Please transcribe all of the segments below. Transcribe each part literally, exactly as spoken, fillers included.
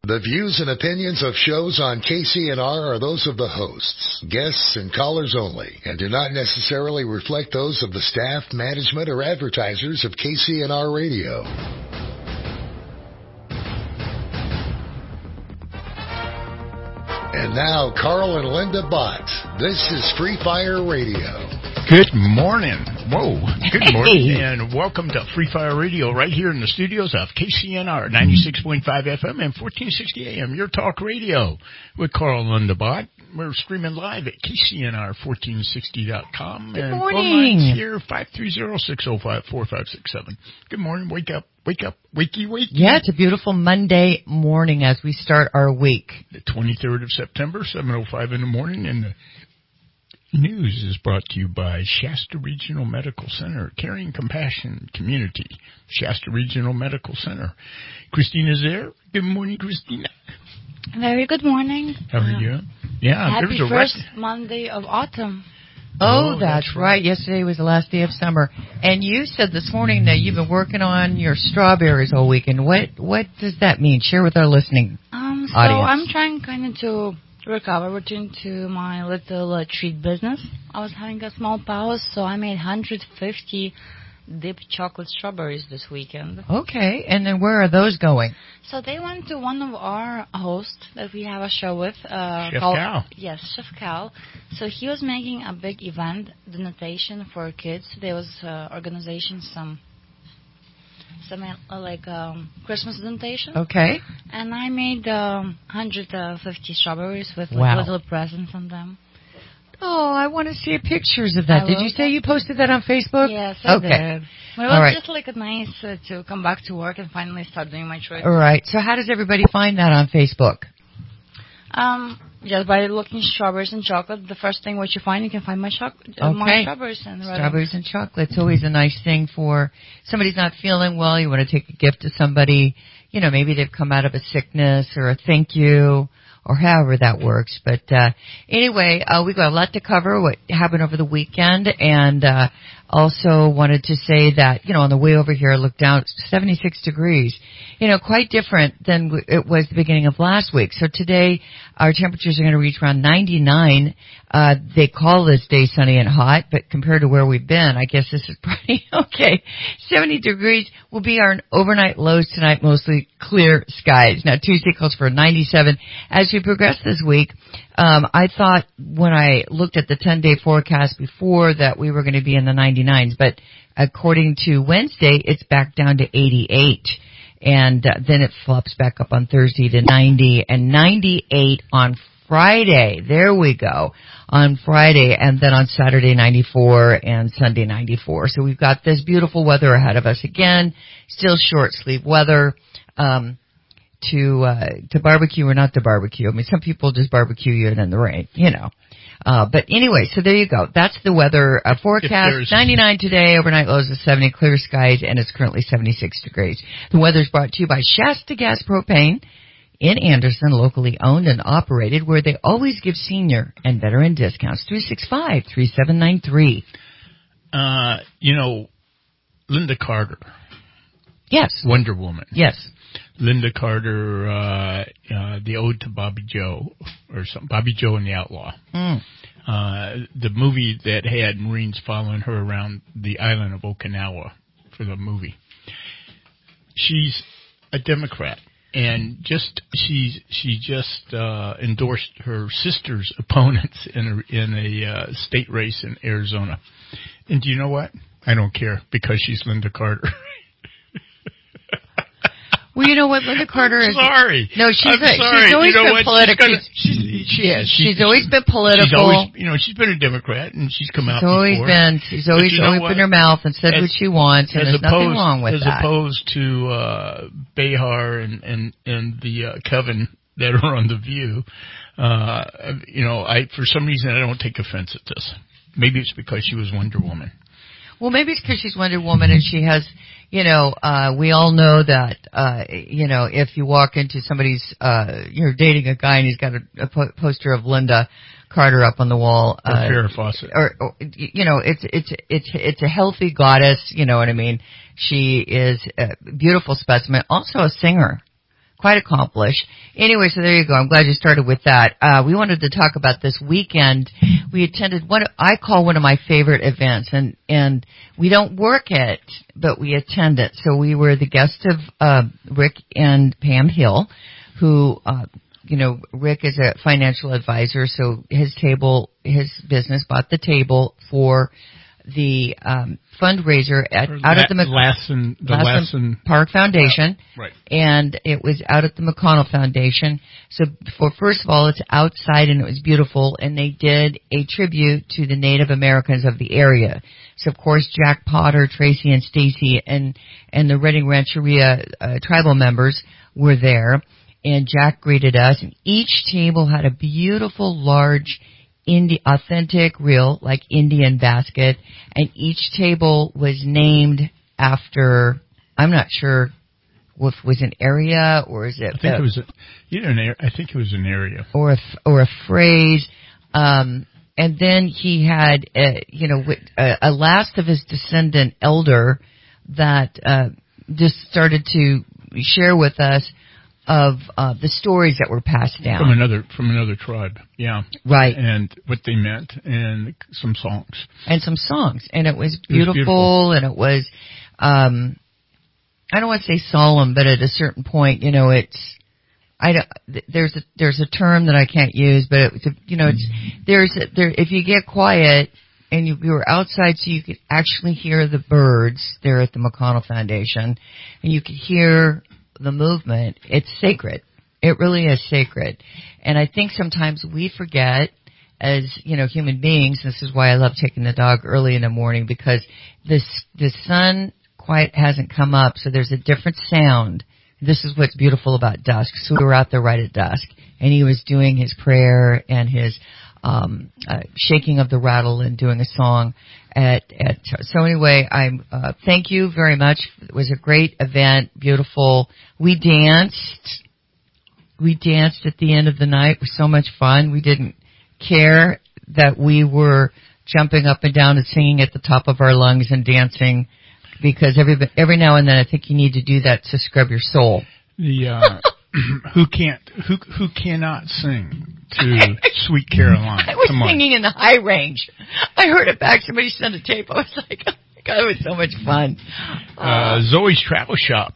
The views and opinions of shows on K C N R are those of the hosts, guests, and callers only, and do not necessarily reflect those of the staff, management, or advertisers of K C N R Radio. And now, Carl and Linda Bott. This is Free Fire Radio. Good morning. Whoa. Good morning. Hey. And welcome to Free Fire Radio right here in the studios of K C N R ninety-six point five F M and fourteen sixty A M, your talk radio with Carl and Linda Bott. We're streaming live at K C N R fourteen sixty dot com. Good and morning. phone lines here, five three zero, six zero five, four five six seven. Good morning. Wake up. Wake up. Wakey, wakey. Yeah, it's a beautiful Monday morning as we start our week. The twenty-third of September, seven oh five in the morning, and the news is brought to you by Shasta Regional Medical Center, Caring Compassion Community, Shasta Regional Medical Center. Christina's there. Good morning, Christina. Very good morning. How are Uh, you? Yeah, Happy there's a first rec- Monday of autumn. Oh, Oh, that's, that's right. right. Yesterday was the last day of summer. And you said this morning that you've been working on your strawberries all weekend. What what does that mean? Share with our listening Um, so audience. I'm trying kind of to recover, return to my little uh, treat business. I was having a small pause, so I made one hundred fifty dipped chocolate strawberries this weekend. Okay, and then where are those going? So they went to one of our hosts that we have a show with. Uh, Chef called, Cal. Yes, Chef Cal. So he was making a big event, donation for kids. There was uh, organization, some, some uh, like um, Christmas donation. Okay. And I made um, one hundred fifty strawberries with like, Wow. little presents on them. Oh, I want to see pictures of that. I Did will. you say you posted that on Facebook? Yes, I Okay. did. But it was All right. just like nice uh, to come back to work and finally start doing my chores. All right. So how does everybody find that on Facebook? Um, just by looking strawberries and chocolate, the first thing what you find, you can find my choc- uh, my Okay. strawberries and red Strawberries and chocolate. It's always a nice thing for somebody's not feeling well. You want to take a gift to somebody. You know, maybe they've come out of a sickness or a thank you or however that works. But uh, anyway, uh, we've got a lot to cover, what happened over the weekend, and uh, also wanted to say that, you know, on the way over here, I looked down, it's seventy-six degrees. You know, quite different than w- it was the beginning of last week. So today, our temperatures are going to reach around ninety-nine. Uh, they call this day sunny and hot, but compared to where we've been, I guess this is pretty okay. seventy degrees will be our overnight lows tonight, mostly clear skies. Now, Tuesday calls for ninety-seven. As we progress this week, um, I thought when I looked at the ten-day forecast before that we were going to be in the ninety-nines, but according to Wednesday, it's back down to eighty-eight. And uh, then it flops back up on Thursday to ninety and ninety-eight on Friday. There we go. On Friday, and then on Saturday ninety-four and Sunday ninety-four. So we've got this beautiful weather ahead of us again. Still short sleeve weather. Um, to uh, to barbecue or not to barbecue. I mean, some people just barbecue you in the rain, you know. Uh, but anyway, so there you go. That's the weather uh, forecast. ninety-nine today, overnight lows of seventy, clear skies, and it's currently seventy-six degrees. The weather's brought to you by Shasta Gas Propane in Anderson, locally owned and operated, where they always give senior and veteran discounts. three six five, three seven nine three. Uh, you know, Linda Carter. Yes. Wonder Woman. Yes. Linda Carter, uh, uh, the Ode to Bobby Joe, or something, Bobby Joe and the Outlaw. Mm. Uh, the movie that had Marines following her around the island of Okinawa for the movie. She's a Democrat, and just she's she just uh, endorsed her sister's opponents in a, in a uh, state race in Arizona. And do you know what? I don't care, because she's Linda Carter. Well, you know what, Linda Carter I'm is. sorry. No, she's I'm a, sorry. she's always you know been what? political. She's, gonna, she's, she has. She's, she's always been political. She's always, you know, she's been a Democrat, and she's come She's out always before. been. She's always you know opened what? her mouth and said as, what she wants, and there's opposed, nothing wrong with as that. As opposed to uh, Behar and and and the uh, Coven that are on the View. Uh, you know, I for some reason I don't take offense at this. Maybe it's because she was Wonder Woman. Well, maybe it's because she's Wonder Woman and she has, you know, uh, we all know that, uh, you know, if you walk into somebody's, uh, you're dating a guy and he's got a, a po- poster of Linda Carter up on the wall. Or uh, Farrah Fawcett. Or, or, you know, it's, it's, it's, it's a healthy goddess, you know what I mean? She is a beautiful specimen, also a singer. quite accomplished. Anyway, so there you go. I'm glad you started with that. Uh, we wanted to talk about this weekend. We attended what I call one of my favorite events, and, and we don't work it, but we attend it. So we were the guests of, uh, Rick and Pam Hill, who, uh, you know, Rick is a financial advisor, so his table, his business bought the table for the um, fundraiser at, out at the Mc- Lassen, the Lassen Lassen Park Foundation, uh, right? And it was out at the McConnell Foundation. So, for first of all, it's outside and it was beautiful, and they did a tribute to the Native Americans of the area. So, of course, Jack Potter, Tracy, and Stacy, and and the Redding Rancheria uh, tribal members were there. And Jack greeted us, and each table had a beautiful, large, Indi- authentic, real, like Indian basket, and each table was named after, I'm not sure if it was an area or is it... I think uh, it was a, you know, an, I think it was an area. Or a, or a phrase. Um, and then he had, uh, you know, a, a last of his descendant elder that uh, just started to share with us of uh, the stories that were passed down from another from another tribe, yeah, right, and what they meant, and some songs, and some songs, and it was beautiful, it was beautiful. and it was, um, I don't want to say solemn, but at a certain point, you know, it's, I don't, there's a there's a term that I can't use, but it was, a, you know, it's there's a, there if you get quiet and you, you were outside, so you could actually hear the birds there at the McConnell Foundation, and you could hear the movement. It's sacred. It really is sacred. And I think sometimes we forget, as, you know, human beings, this is why I love taking the dog early in the morning, because this, the sun quite hasn't come up, so there's a different sound. This is what's beautiful about dusk. So we were out there right at dusk, and he was doing his prayer and his um uh, shaking of the rattle and doing a song at at so anyway, I'm uh thank you very much. It was a great event, beautiful. We danced we danced at the end of the night. It was so much fun. We didn't care that we were jumping up and down and singing at the top of our lungs and dancing, because every every now and then I think you need to do that to scrub your soul. The uh who can't who who cannot sing to Sweet Caroline? I was Come on. singing in the high range. I heard it back. Somebody sent a tape. I was like, oh my God, it was so much fun. Uh, Uh, Zoe's Travel Shop.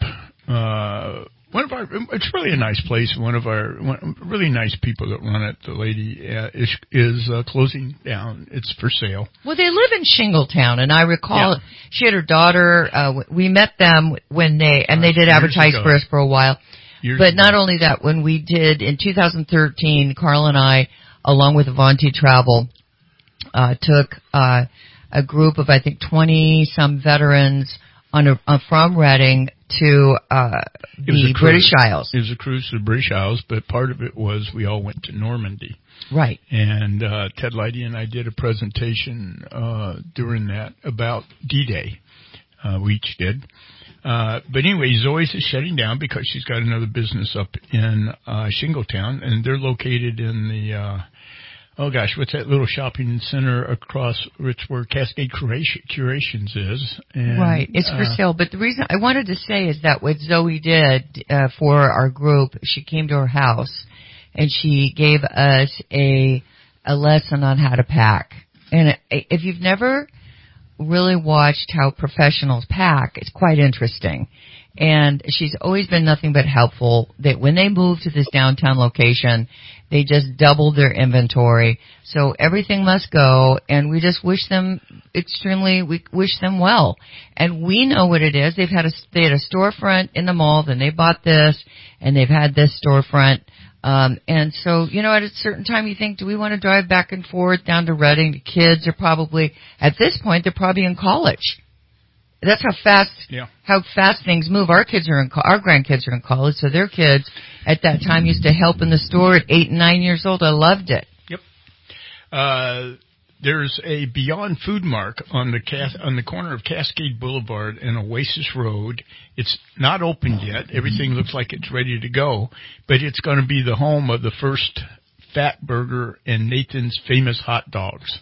Uh, one of our, it's really a nice place. One of our one, really nice people that run it, the lady, uh, is, is uh, closing down. It's for sale. well, they live in Shingletown, and I recall Yeah. she had her daughter. Uh, we met them when they, and Uh, they did years advertise ago. for us for a while. Years But ago. not only that, when we did in two thousand thirteen, Carl and I, along with Avanti Travel, uh, took uh, a group of I think twenty some veterans on a, uh, from Redding to uh, It was the a cruise. British Isles. It was a cruise to the British Isles, but part of it was we all went to Normandy. Right. And uh, Ted Leidy and I did a presentation uh, during that about D-Day. Uh, we each did. Uh, but anyway, Zoe's is shutting down because she's got another business up in uh, Shingletown, and they're located in the, uh, oh gosh, what's that little shopping center across which where Cascade Curation, Curations is? And, Right. It's for uh, sale. But the reason I wanted to say is that what Zoe did uh, for our group, she came to our house and she gave us a a lesson on how to pack. And if you've never really watched how professionals pack, it's quite interesting. And she's always been nothing but helpful. That when they moved to this downtown location, they just doubled their inventory. So everything must go, and we just wish them extremely, we wish them well. And we know what it is. They've had a, they had a storefront in the mall, then they bought this, and they've had this storefront. Um, and so, you know, at a certain time you think, do we want to drive back and forth down to Redding? The kids are probably, at this point, they're probably in college. That's how fast, Yeah. how fast things move. Our kids are in, co- our grandkids are in college, so their kids at that time used to help in the store at eight and nine years old. I loved it. Yep. Uh, there's a Beyond Food Mark on the Cas- on the corner of Cascade Boulevard and Oasis Road. It's not opened yet. Everything looks like it's ready to go, but it's going to be the home of the first Fat Burger and Nathan's Famous Hot Dogs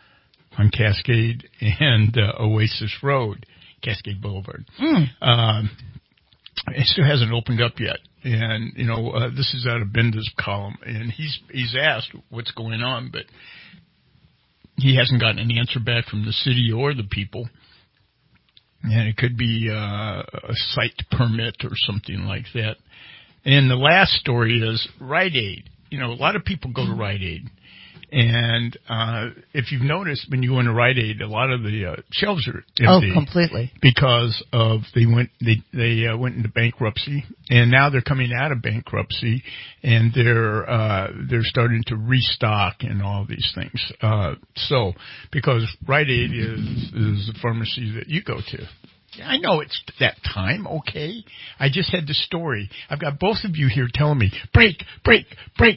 on Cascade and uh, Oasis Road, Cascade Boulevard. Mm. Um, it still hasn't opened up yet. And, you know, uh, this is out of Benda's column. And he's he's asked what's going on, but he hasn't gotten an answer back from the city or the people. And it could be uh, a site permit or something like that. And the last story is Rite Aid. You know, a lot of people go to Rite Aid. And uh, if you've noticed, when you go into Rite Aid, a lot of the uh, shelves are empty. Oh, completely. Because of they went they they uh, went into bankruptcy, and now they're coming out of bankruptcy, and they're uh, they're starting to restock and all these things. Uh, so because Rite Aid is is the pharmacy that you go to. I know it's that time, okay? I just had the story. I've got both of you here telling me, break, break, break.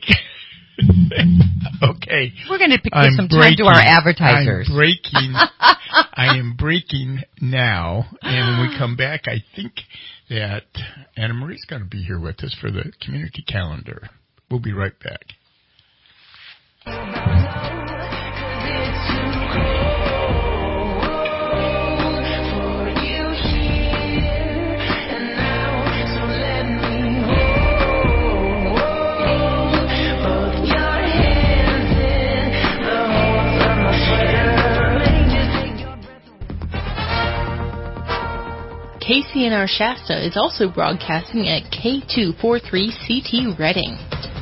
Okay. We're going to give I'm some breaking, time to our advertisers. I'm breaking. I am breaking now. And when we come back, I think that Anna Marie's going to be here with us for the community calendar. We'll be right back. K C N R Shasta is also broadcasting at K two forty-three C T Reading.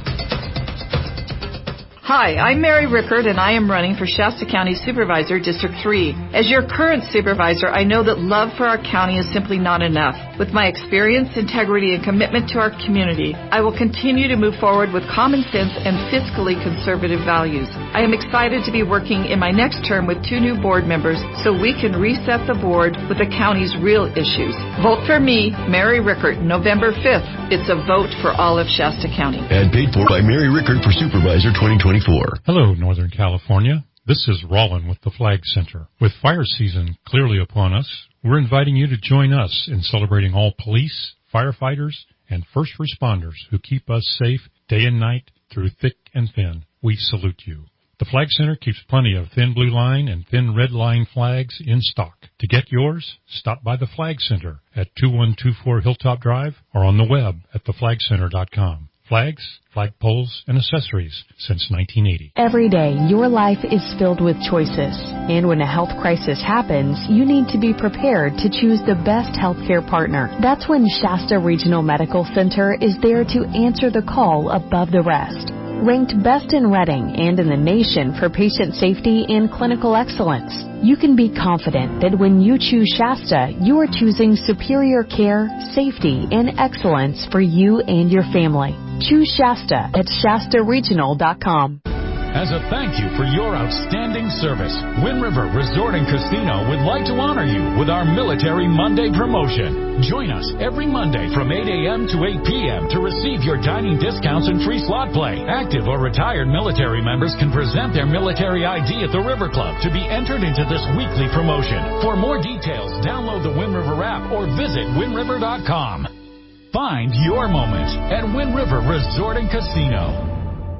Hi, I'm Mary Rickard, and I am running for Shasta County Supervisor, District three. As your current supervisor, I know that love for our county is simply not enough. With my experience, integrity, and commitment to our community, I will continue to move forward with common sense and fiscally conservative values. I am excited to be working in my next term with two new board members so we can reset the board with the county's real issues. Vote for me, Mary Rickard, November fifth. It's a vote for all of Shasta County. And paid for by Mary Rickard for Supervisor twenty twenty-four. Hello, Northern California. This is Rollin with the Flag Center. With fire season clearly upon us, we're inviting you to join us in celebrating all police, firefighters, and first responders who keep us safe day and night through thick and thin. We salute you. The Flag Center keeps plenty of thin blue line and thin red line flags in stock. To get yours, stop by the Flag Center at two one two four Hilltop Drive or on the web at the flag center dot com. Flags, flagpoles, and accessories since nineteen eighty. Every day, your life is filled with choices. And when a health crisis happens, you need to be prepared to choose the best healthcare partner. That's when Shasta Regional Medical Center is there to answer the call above the rest. Ranked best in Reading and in the nation for patient safety and clinical excellence, you can be confident that when you choose Shasta, you are choosing superior care, safety, and excellence for you and your family. Choose Shasta at shasta regional dot com. As a thank you for your outstanding service, Wind River Resort and Casino would like to honor you with our Military Monday promotion. Join us every Monday from eight a.m. to eight p.m. to receive your dining discounts and free slot play. Active or retired military members can present their military I D at the River Club to be entered into this weekly promotion. For more details, download the Wind River app or visit wind river dot com. Find your moment at Wind River Resort and Casino.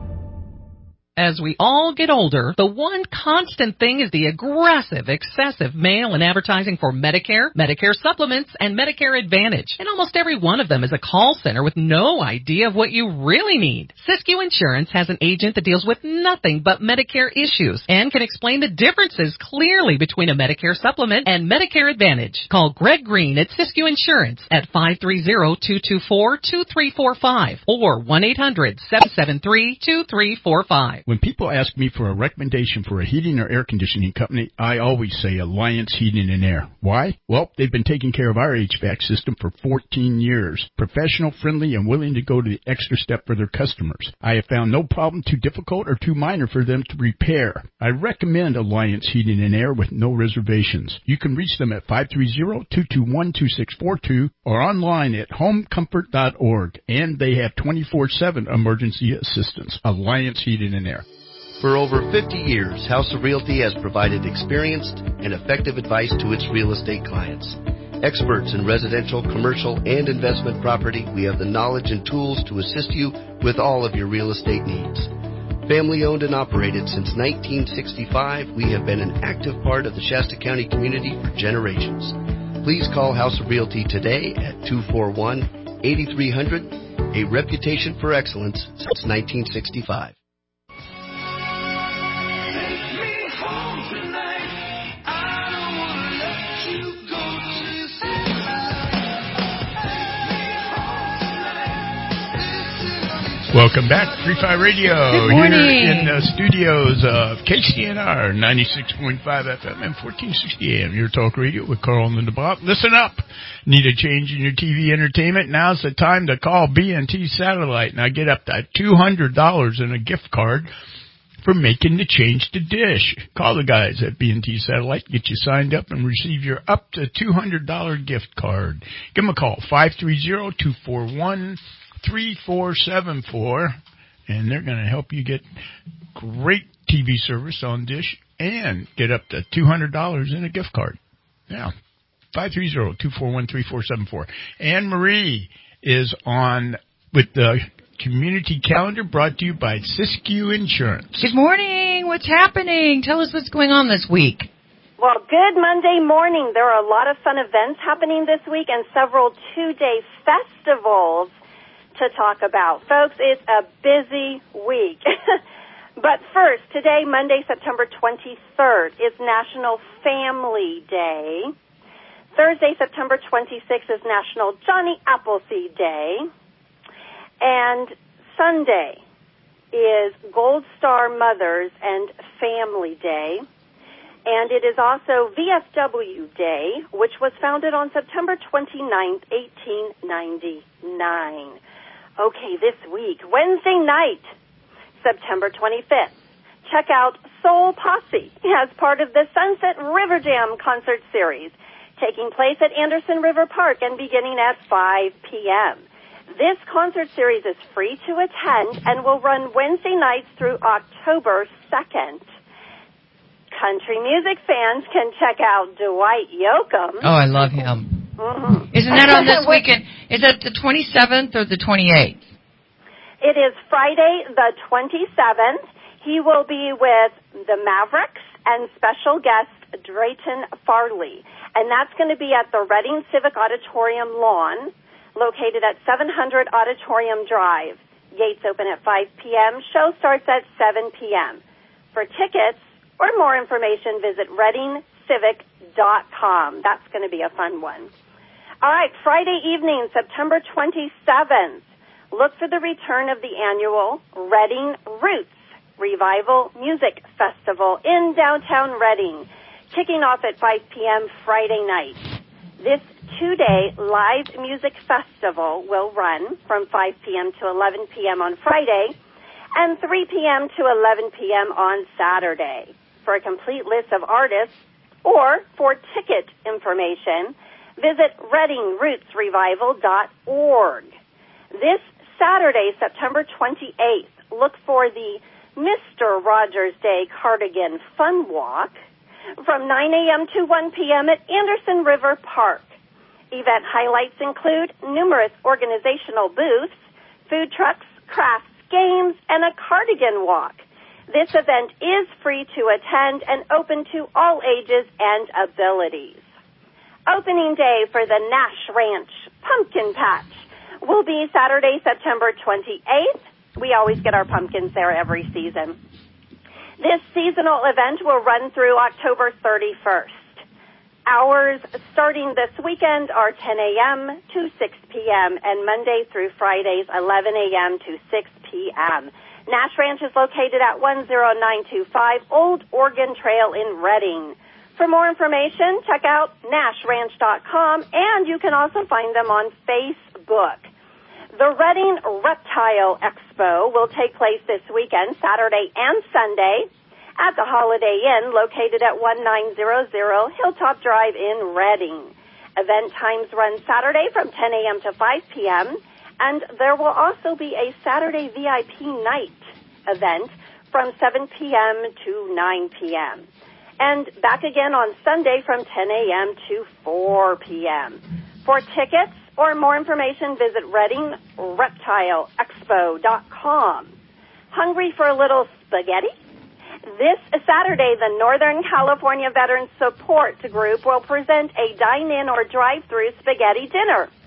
As we all get older, the one constant thing is the aggressive, excessive mail and advertising for Medicare, Medicare supplements, and Medicare Advantage. And almost every one of them is a call center with no idea of what you really need. Siskiyou Insurance has an agent that deals with nothing but Medicare issues and can explain the differences clearly between a Medicare supplement and Medicare Advantage. Call Greg Green at Siskiyou Insurance at five three zero, two two four, two three four five or one eight hundred, seven seven three, two three four five. When people ask me for a recommendation for a heating or air conditioning company, I always say Alliance Heating and Air. Why? Well, they've been taking care of our H V A C system for fourteen years. Professional, friendly, and willing to go to the extra step for their customers. I have found no problem too difficult or too minor for them to repair. I recommend Alliance Heating and Air with no reservations. You can reach them at five three zero, two two one, two six four two or online at home comfort dot org. And they have twenty-four seven emergency assistance. Alliance Heating and Air. For over fifty years, House of Realty has provided experienced and effective advice to its real estate clients. Experts in residential, commercial, and investment property, we have the knowledge and tools to assist you with all of your real estate needs. Family owned and operated since nineteen sixty-five, we have been an active part of the Shasta County community for generations. Please call House of Realty today at two four one, eight three zero zero a reputation for excellence since nineteen sixty-five. Welcome back to Free Fire Radio. Good morning. Here in the studios of K C N R ninety-six point five F M and fourteen sixty A M. Your talk radio with Carl and Linda Bob. Listen up. Need a change in your T V entertainment? Now's the time to call B and T Satellite. Now get up to two hundred dollars in a gift card for making the change to Dish. Call the guys at B and T Satellite. Get you signed up and receive your up to two hundred dollars gift card. Give them a call, five three zero, two four one, three four seven four, and they're going to help you get great T V service on Dish and get up to two hundred dollars in a gift card. Yeah, five three zero, two four one, three four seven four. Anne Marie is on with the community calendar brought to you by Siskiyou Insurance. Good morning. What's happening? Tell us what's going on this week. Well, good Monday morning. There are a lot of fun events happening this week and several two-day festivals to talk about. Folks, it's a busy week. But first, today, Monday, September twenty-third, is National Family Day. Thursday, September twenty-sixth, is National Johnny Appleseed Day. And Sunday is Gold Star Mothers and Family Day. And it is also V F W Day, which was founded on September twenty-ninth, eighteen ninety-nine. Okay, this week, Wednesday night, September twenty-fifth, check out Soul Posse as part of the Sunset River Jam concert series, taking place at Anderson River Park and beginning at five p.m. This concert series is free to attend and will run Wednesday nights through October second. Country music fans can check out Dwight Yoakam. Oh, I love him. Mm-hmm. Isn't that on this weekend? Is that the twenty-seventh or the twenty-eighth? It is Friday the twenty-seventh. He will be with the Mavericks and special guest Drayton Farley. And that's going to be at the Reading Civic Auditorium lawn, located at seven hundred Auditorium Drive. Gates open at five p.m. Show starts at seven p.m. For tickets or more information, visit reading civic dot com. That's going to be a fun one. All right, Friday evening, September twenty-seventh. Look for the return of the annual Reading Roots Revival Music Festival in downtown Reading, kicking off at five p.m. Friday night. This two-day live music festival will run from five p.m. to eleven p.m. on Friday and three p.m. to eleven p.m. on Saturday. For a complete list of artists or for ticket information, visit reading roots revival dot org. This Saturday, September twenty-eighth, look for the Mister Rogers Day Cardigan Fun Walk from nine a.m. to one p.m. at Anderson River Park. Event highlights include numerous organizational booths, food trucks, crafts, games, and a cardigan walk. This event is free to attend and open to all ages and abilities. Opening day for the Nash Ranch Pumpkin Patch will be Saturday, September twenty-eighth. We always get our pumpkins there every season. This seasonal event will run through October thirty-first. Hours starting this weekend are ten a.m. to six p.m. and Monday through Fridays eleven a.m. to six p.m. Nash Ranch is located at one oh nine two five Old Oregon Trail in Reading. For more information, check out nash ranch dot com, and you can also find them on Facebook. The Reading Reptile Expo will take place this weekend, Saturday and Sunday, at the Holiday Inn, located at nineteen hundred Hilltop Drive in Reading. Event times run Saturday from ten a.m. to five p.m., and there will also be a Saturday V I P night event from seven p.m. to nine p.m. And back again on Sunday from ten a.m. to four p.m. For tickets or more information, visit reading reptile expo dot com. Hungry for a little spaghetti? This Saturday, the Northern California Veterans Support Group will present a dine-in or drive-through spaghetti dinner.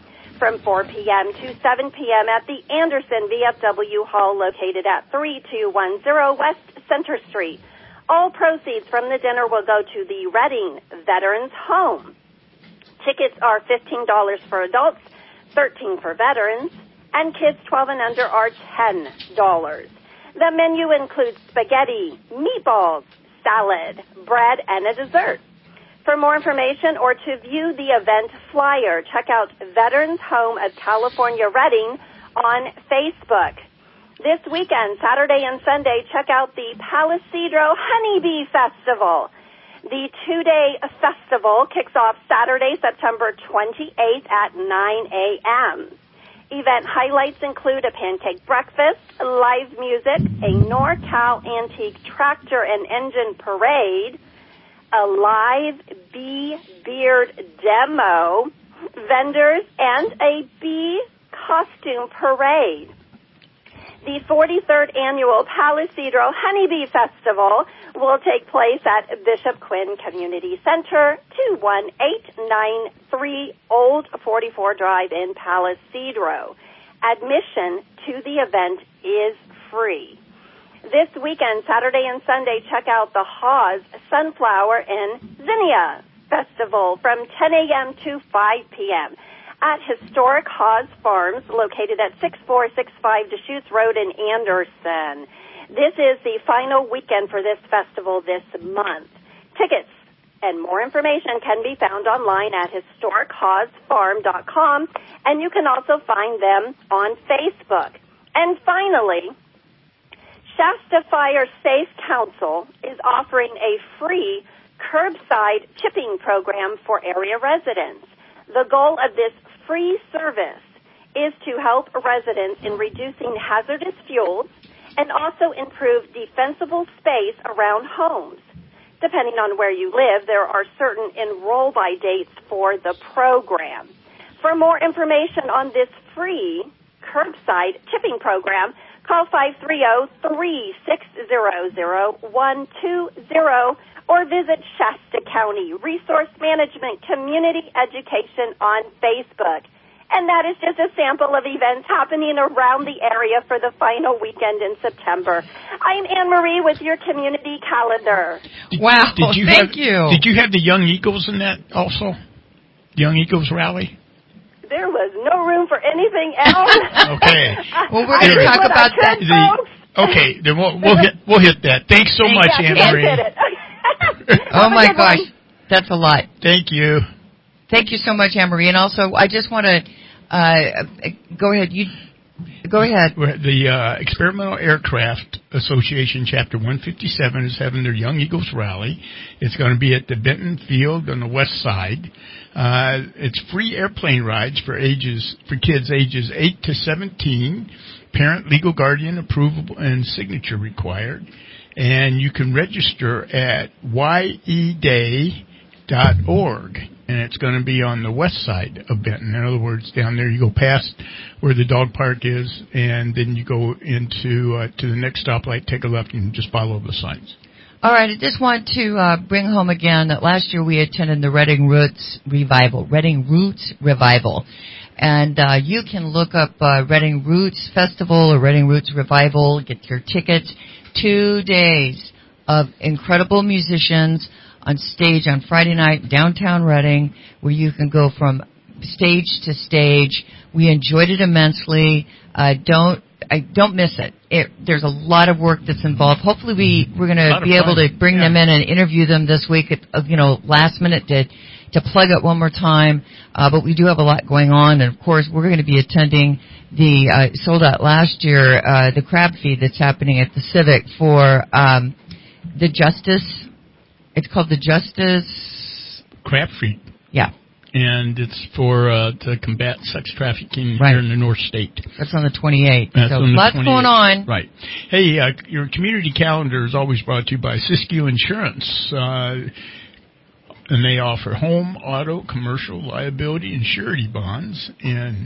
from four p.m. to seven p.m. at the Anderson V F W Hall located at thirty-two ten West Center Street. All proceeds from the dinner will go to the Reading Veterans Home. Tickets are fifteen dollars for adults, thirteen dollars for veterans, and kids twelve and under are ten dollars. The menu includes spaghetti, meatballs, salad, bread, and a dessert. For more information or to view the event flyer, check out Veterans Home of California Reading on Facebook. This weekend, Saturday and Sunday, check out the Palisadro Honeybee Festival. The two-day festival kicks off Saturday, September twenty-eighth at nine a.m. Event highlights include a pancake breakfast, live music, a NorCal Antique Tractor and Engine Parade, a live bee beard demo, vendors, and a bee costume parade. The forty-third Annual Palisadro Honeybee Festival will take place at Bishop Quinn Community Center, two one eight nine three Old forty-four Drive in Palisadro. Admission to the event is free. This weekend, Saturday and Sunday, check out the Haws Sunflower and Zinnia Festival from ten a.m. to five p.m. at historic Haws Farms located at six four six five Deschutes Road in Anderson. This is the final weekend for this festival this month. Tickets and more information can be found online at historic haws farm dot com, and you can also find them on Facebook. And finally, Shasta Fire Safe Council is offering a free curbside chipping program for area residents. The goal of this free service is to help residents in reducing hazardous fuels and also improve defensible space around homes. Depending on where you live, there are certain enroll-by dates for the program. For more information on this free curbside chipping program, call five three zero, three six zero zero, one two zero or visit Shasta County Resource Management Community Education on Facebook. And that is just a sample of events happening around the area for the final weekend in September. I'm Anne Marie with your community calendar. Wow, did you thank have, you. Did you have the Young Eagles in that also? The Young Eagles rally? There was no room for anything else. Okay. Well, we're going to talk about that. The, okay, then we'll, we'll, hit, we'll hit that. Thanks so much, yeah, Anne Marie. Oh, my gosh. That's a lot. Thank you. Thank you so much, Anne Marie. And also, I just want to uh, go ahead. You Go ahead. The uh, Experimental Aircraft Association, Chapter one fifty-seven, is having their Young Eagles Rally. It's going to be at the Benton Field on the west side. Uh, it's free airplane rides for ages for kids ages eight to seventeen. Parent, legal guardian approval and signature required. And you can register at y e day dot org. And it's going to be on the west side of Benton. In other words, down there you go past where the dog park is, and then you go into uh, to the next stoplight, take a left, and just follow the signs. All right, I just want to uh, bring home again that last year we attended the Reading Roots Revival, Reading Roots Revival. And uh, you can look up uh, Reading Roots Festival or Reading Roots Revival, get your tickets. Two days of incredible musicians on stage on Friday night, downtown Reading, where you can go from stage to stage. We enjoyed it immensely. Uh, don't I don't miss it. it. There's a lot of work that's involved. Hopefully, we we're going to be able to bring yeah. them in and interview them this week. At, uh, you know, last minute to to plug it one more time. Uh, but we do have a lot going on, and of course, we're going to be attending the uh, sold out last year uh, the crab feed that's happening at the Civic for um, the Justice. It's called the Justice Crab Feed. Yeah. And it's for uh, to combat sex trafficking right. here in the North State. That's on the twenty-eighth. That's so on the lots twenty-eighth. going on. Right. Hey, uh, your community calendar is always brought to you by Siskiyou Insurance. Uh, and they offer home, auto, commercial, liability, and surety bonds in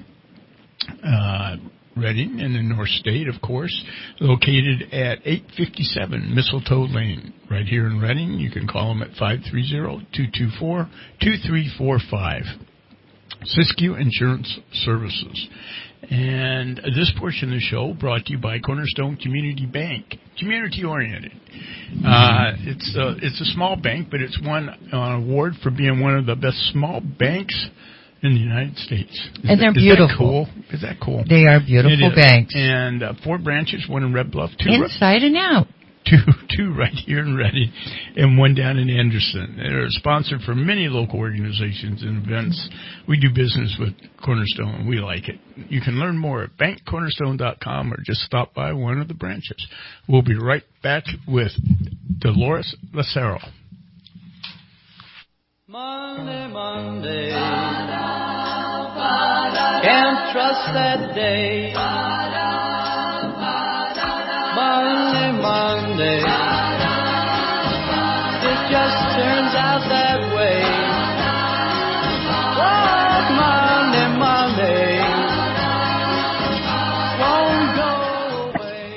uh, Reading in the North State, of course, located at eight fifty-seven Mistletoe Lane, right here in Reading. You can call them at five three zero, two two four, two three four five. Siskiyou Insurance Services. And this portion of the show brought to you by Cornerstone Community Bank, community-oriented. Uh, it's, a, it's a small bank, but it's won an award for being one of the best small banks in the United States. Is and they're that, beautiful. Is that cool? Is that cool? They are beautiful banks. And uh, four branches, one in Red Bluff, two inside and out. Two, two right here in Reading, and one down in Anderson. They're a sponsor for many local organizations and events. We do business with Cornerstone, and we like it. You can learn more at bank cornerstone dot com or just stop by one of the branches. We'll be right back with Dolores Lucero. Monday, Monday, can't trust that day. Monday, Monday, it just turns out that way. Oh, Monday, Monday, won't go away.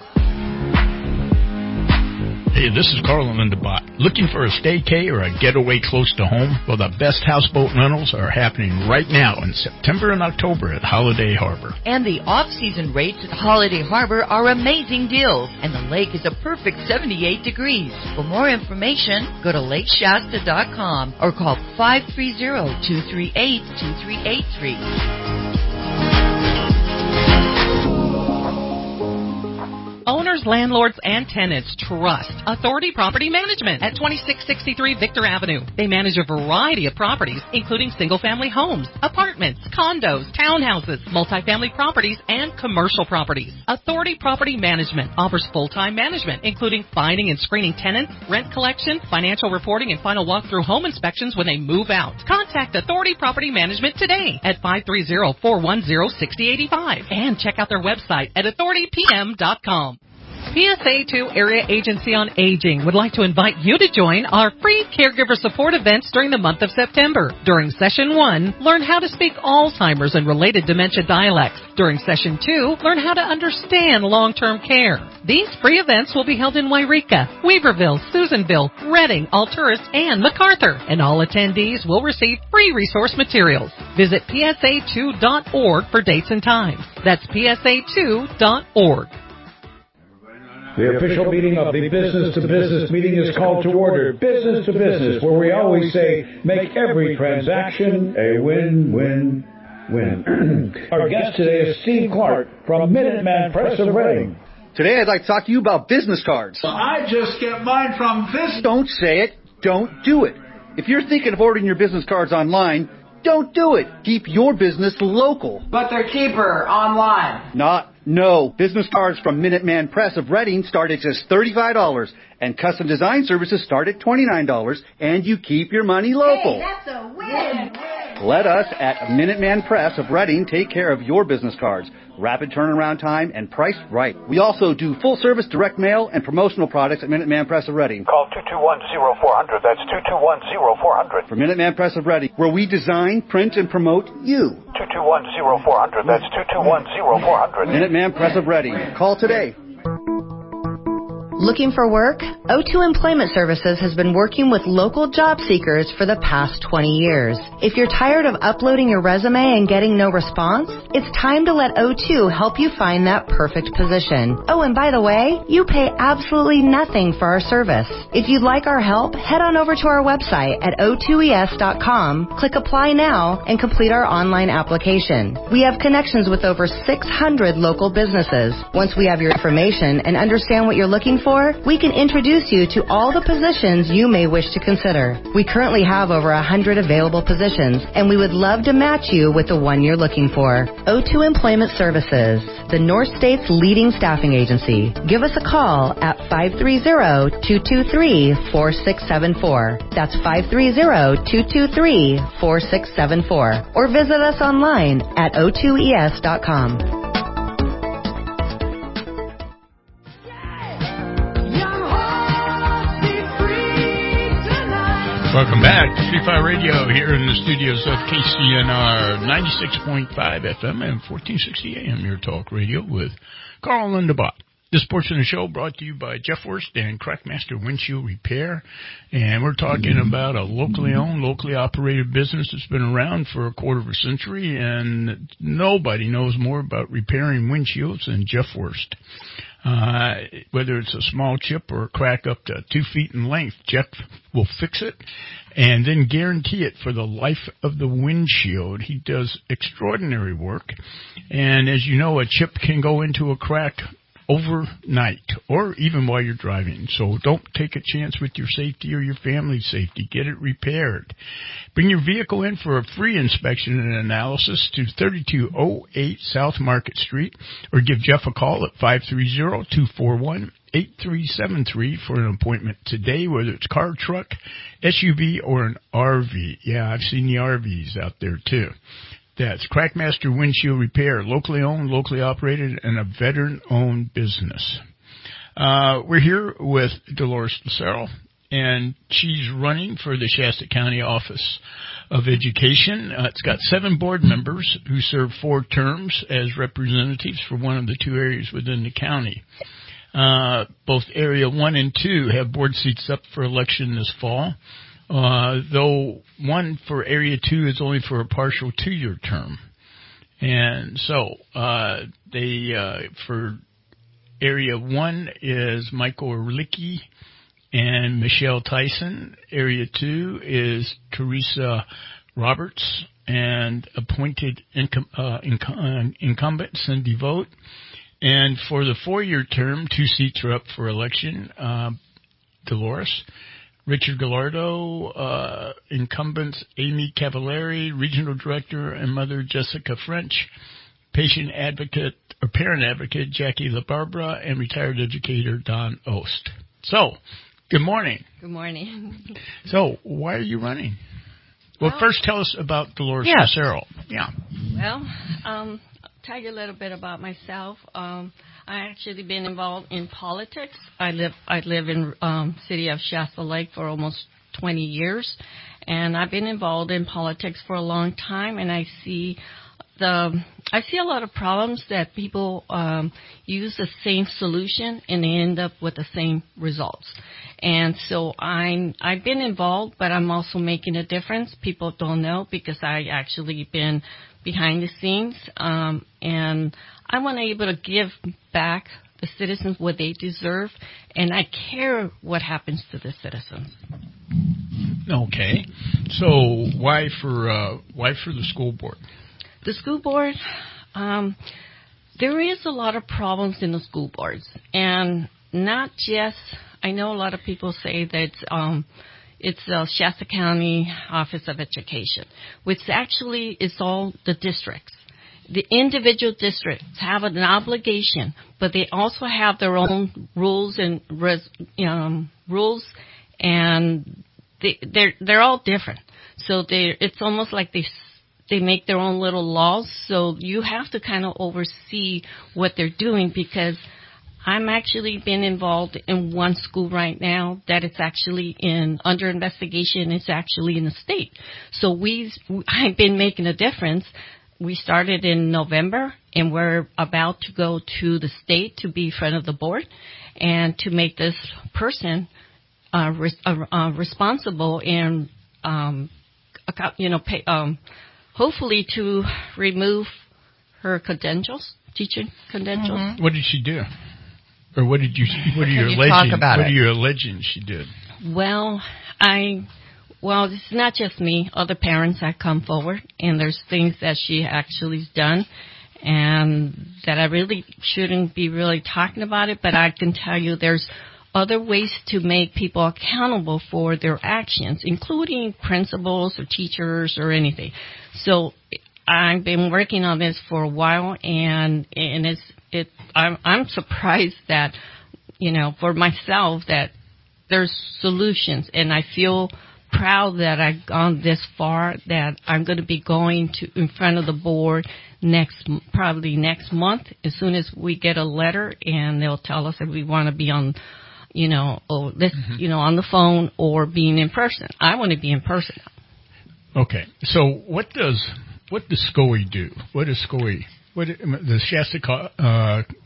Hey, this is Carl and Linda Bott. Looking for a staycay or a getaway close to home? Well, the best houseboat rentals are happening right now in September and October at Holiday Harbor. And the off-season rates at Holiday Harbor are amazing deals, and the lake is a perfect seventy-eight degrees. For more information, go to lake shasta dot com or call five three zero, two three eight, two three eight three. Owners, landlords, and tenants trust Authority Property Management at twenty-six sixty-three Victor Avenue. They manage a variety of properties, including single-family homes, apartments, condos, townhouses, multifamily properties, and commercial properties. Authority Property Management offers full-time management, including finding and screening tenants, rent collection, financial reporting, and final walkthrough home inspections when they move out. Contact Authority Property Management today at five three zero, four one zero, six zero eight five and check out their website at authority p m dot com. P S A two Area Agency on Aging would like to invite you to join our free caregiver support events during the month of September. During Session one, learn how to speak Alzheimer's and related dementia dialects. During Session two, learn how to understand long-term care. These free events will be held in Wairika, Weaverville, Susanville, Reading, Alturas, and MacArthur, and all attendees will receive free resource materials. Visit P S A two dot org for dates and times. That's P S A two dot org. The official meeting of the business-to-business meeting is called to order. Business to business, where we always say, make every transaction a win-win-win. Our guest today is Steve Clark from Minuteman Press of Reading. Today I'd like to talk to you about business cards. Well, I just get mine from this. Don't say it. Don't do it. If you're thinking of ordering your business cards online, don't do it. Keep your business local. But they're cheaper online. Not. No. Business cards from Minuteman Press of Reading start at just thirty-five dollars, and custom design services start at twenty-nine dollars, and you keep your money local. Hey, that's a win! Let us at Minuteman Press of Reading take care of your business cards. Rapid turnaround time and priced right. We also do full-service direct mail and promotional products at Minuteman Press of Reading. Call two two one, zero four zero zero. That's two two one, zero four zero zero. For Minuteman Press of Reading, where we design, print, and promote you. two two one, zero four zero zero. That's two two one, zero four zero zero. Minuteman Press of Reading. Call today. Looking for work? O two Employment Services has been working with local job seekers for the past twenty years. If you're tired of uploading your resume and getting no response, it's time to let O two help you find that perfect position. Oh, and by the way, you pay absolutely nothing for our service. If you'd like our help, head on over to our website at o two e s dot com, click Apply Now, and complete our online application. We have connections with over six hundred local businesses. Once we have your information and understand what you're looking for, we can introduce you to all the positions you may wish to consider. We currently have over one hundred available positions, and we would love to match you with the one you're looking for. O two Employment Services, the North State's leading staffing agency. Give us a call at five three zero, two two three, four six seven four. That's five three zero, two two three, four six seven four. Or visit us online at o two e s dot com. Welcome back to Street Fire Radio here in the studios of K C N R ninety-six point five F M and fourteen sixty A M, your talk radio with Carl Linda Bott. This portion of the show brought to you by Jeff Worst and Crackmaster Windshield Repair. And we're talking about a locally owned, locally operated business that's been around for a quarter of a century, and nobody knows more about repairing windshields than Jeff Worst. Uh, whether it's a small chip or a crack up to two feet in length, Jeff will fix it and then guarantee it for the life of the windshield. He does extraordinary work. And as you know, a chip can go into a crack overnight or even while you're driving. So don't take a chance with your safety or your family's safety. Get it repaired. Bring your vehicle in for a free inspection and analysis to thirty-two oh eight South Market Street, or give Jeff a call at five three zero, two four one, eight three seven three for an appointment today, whether it's car, truck, S U V, or an R V. Yeah, I've seen the R Vs out there too. That's Crackmaster Windshield Repair, locally owned, locally operated, and a veteran-owned business. Uh, we're here with Dolores Lucero, and she's running for the Shasta County Office of Education. Uh, it's got seven board members who serve four terms as representatives for one of the two areas within the county. Uh, both Area one and two have board seats up for election this fall. Uh, though one for Area two is only for a partial two-year term. And so, uh, they, uh, for Area one is Michael Erlicki and Michelle Tyson. Area two is Teresa Roberts and appointed incum- uh, inc- uh, incumbent Cindy Vogt. And for the four-year term, two seats are up for election. Uh, Dolores, Richard Gallardo, uh, incumbents Amy Cavallari, Regional Director and Mother Jessica French, Patient Advocate or Parent Advocate Jackie LaBarbera, and Retired Educator Don Ost. So, good morning. Good morning. So, why are you running? Well, well first tell us about Dolores yes. Lucero. Yeah. Well, um, I'll tell you a little bit about myself. Um, I actually been involved in politics. I live I live in um city of Shasta Lake for almost twenty years, and I've been involved in politics for a long time. And I see the I see a lot of problems that people um, use the same solution and they end up with the same results. And so I'm I've been involved, but I'm also making a difference. People don't know because I actually been behind the scenes, um, and I want to be able to give back the citizens what they deserve, and I care what happens to the citizens. Okay, so why for uh, why for the school board? The school board, um, there is a lot of problems in the school boards, and not just. I know a lot of people say that um, it's the Shasta County Office of Education, which actually is all the districts. The individual districts have an obligation, but they also have their own rules and res, um, rules, and they, they're they're all different. So they it's almost like they they make their own little laws. So you have to kind of oversee what they're doing, because I'm actually been involved in one school right now that it's actually in under investigation. It's actually in the state. So we I've been making a difference. We started in November, and we're about to go to the state to be in front of the board and to make this person uh, res- uh, uh, responsible and, um, you know, pay, um, hopefully to remove her credentials, teaching credentials. Mm-hmm. What did she do? Or what did you? What are you you alleging? talk about what it? are you alleging she did? Well, I. Well, it's not just me. Other parents have come forward, and there's things that she actually's done, and that I really shouldn't be really talking about it. But I can tell you, there's other ways to make people accountable for their actions, including principals or teachers or anything. So I've been working on this for a while, and and it's it. I'm I'm surprised that, you know, for myself that there's solutions, and I feel proud that I've gone this far, that I'm going to be going to in front of the board next, probably next month, as soon as we get a letter, and they'll tell us if we want to be on, you know, or this, mm-hmm. you know, on the phone or being in person. I want to be in person. Okay, so what does what does SCOE do? What does SCOE? What the Shasta uh,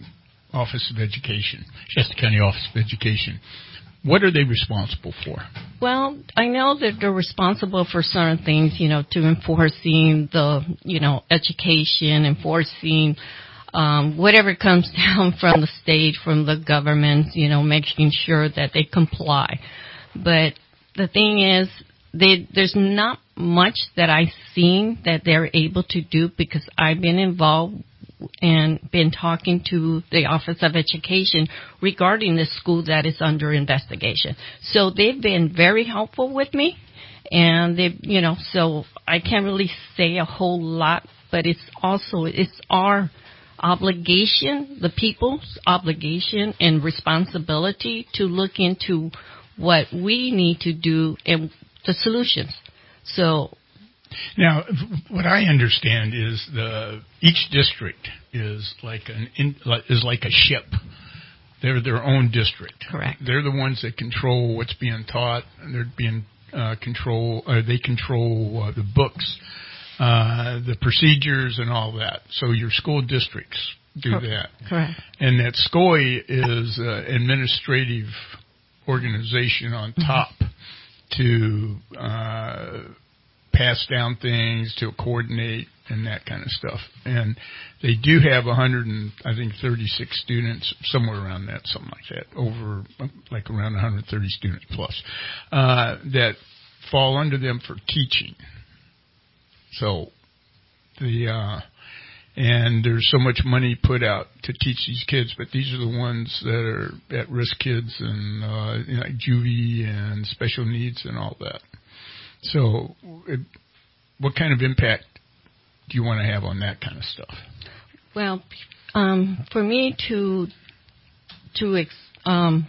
Office of Education, Shasta County Office of Education. What are they responsible for? Well, I know that they're responsible for certain things, you know, to enforcing the, you know, education, enforcing um, whatever comes down from the state, from the government, you know, making sure that they comply. But the thing is, they, there's not much that I've seen that they're able to do because I've been involved and been talking to the Office of Education regarding this school that is under investigation. So they've been very helpful with me, and they, you know, so I can't really say a whole lot, but it's also, it's our obligation, the people's obligation and responsibility to look into what we need to do and the solutions. So now, what I understand is the each district is like an in, is like a ship. They're their own district. Correct. They're the ones that control what's being taught. They're being uh, control. Uh, they control uh, the books, uh, the procedures, and all that. So your school districts do Cor- that. Correct. And that S C O I is an administrative organization on top mm-hmm. to. Uh, pass down things, to coordinate, and that kind of stuff. And they do have one hundred, and I think, thirty-six students, somewhere around that, something like that, over, like around one hundred thirty students plus, uh, that fall under them for teaching. So, the, uh, and there's so much money put out to teach these kids, but these are the ones that are at-risk kids and, uh, you know, like juvie and special needs and all that. So, it, what kind of impact do you want to have on that kind of stuff? Well, um, for me to to ex, um,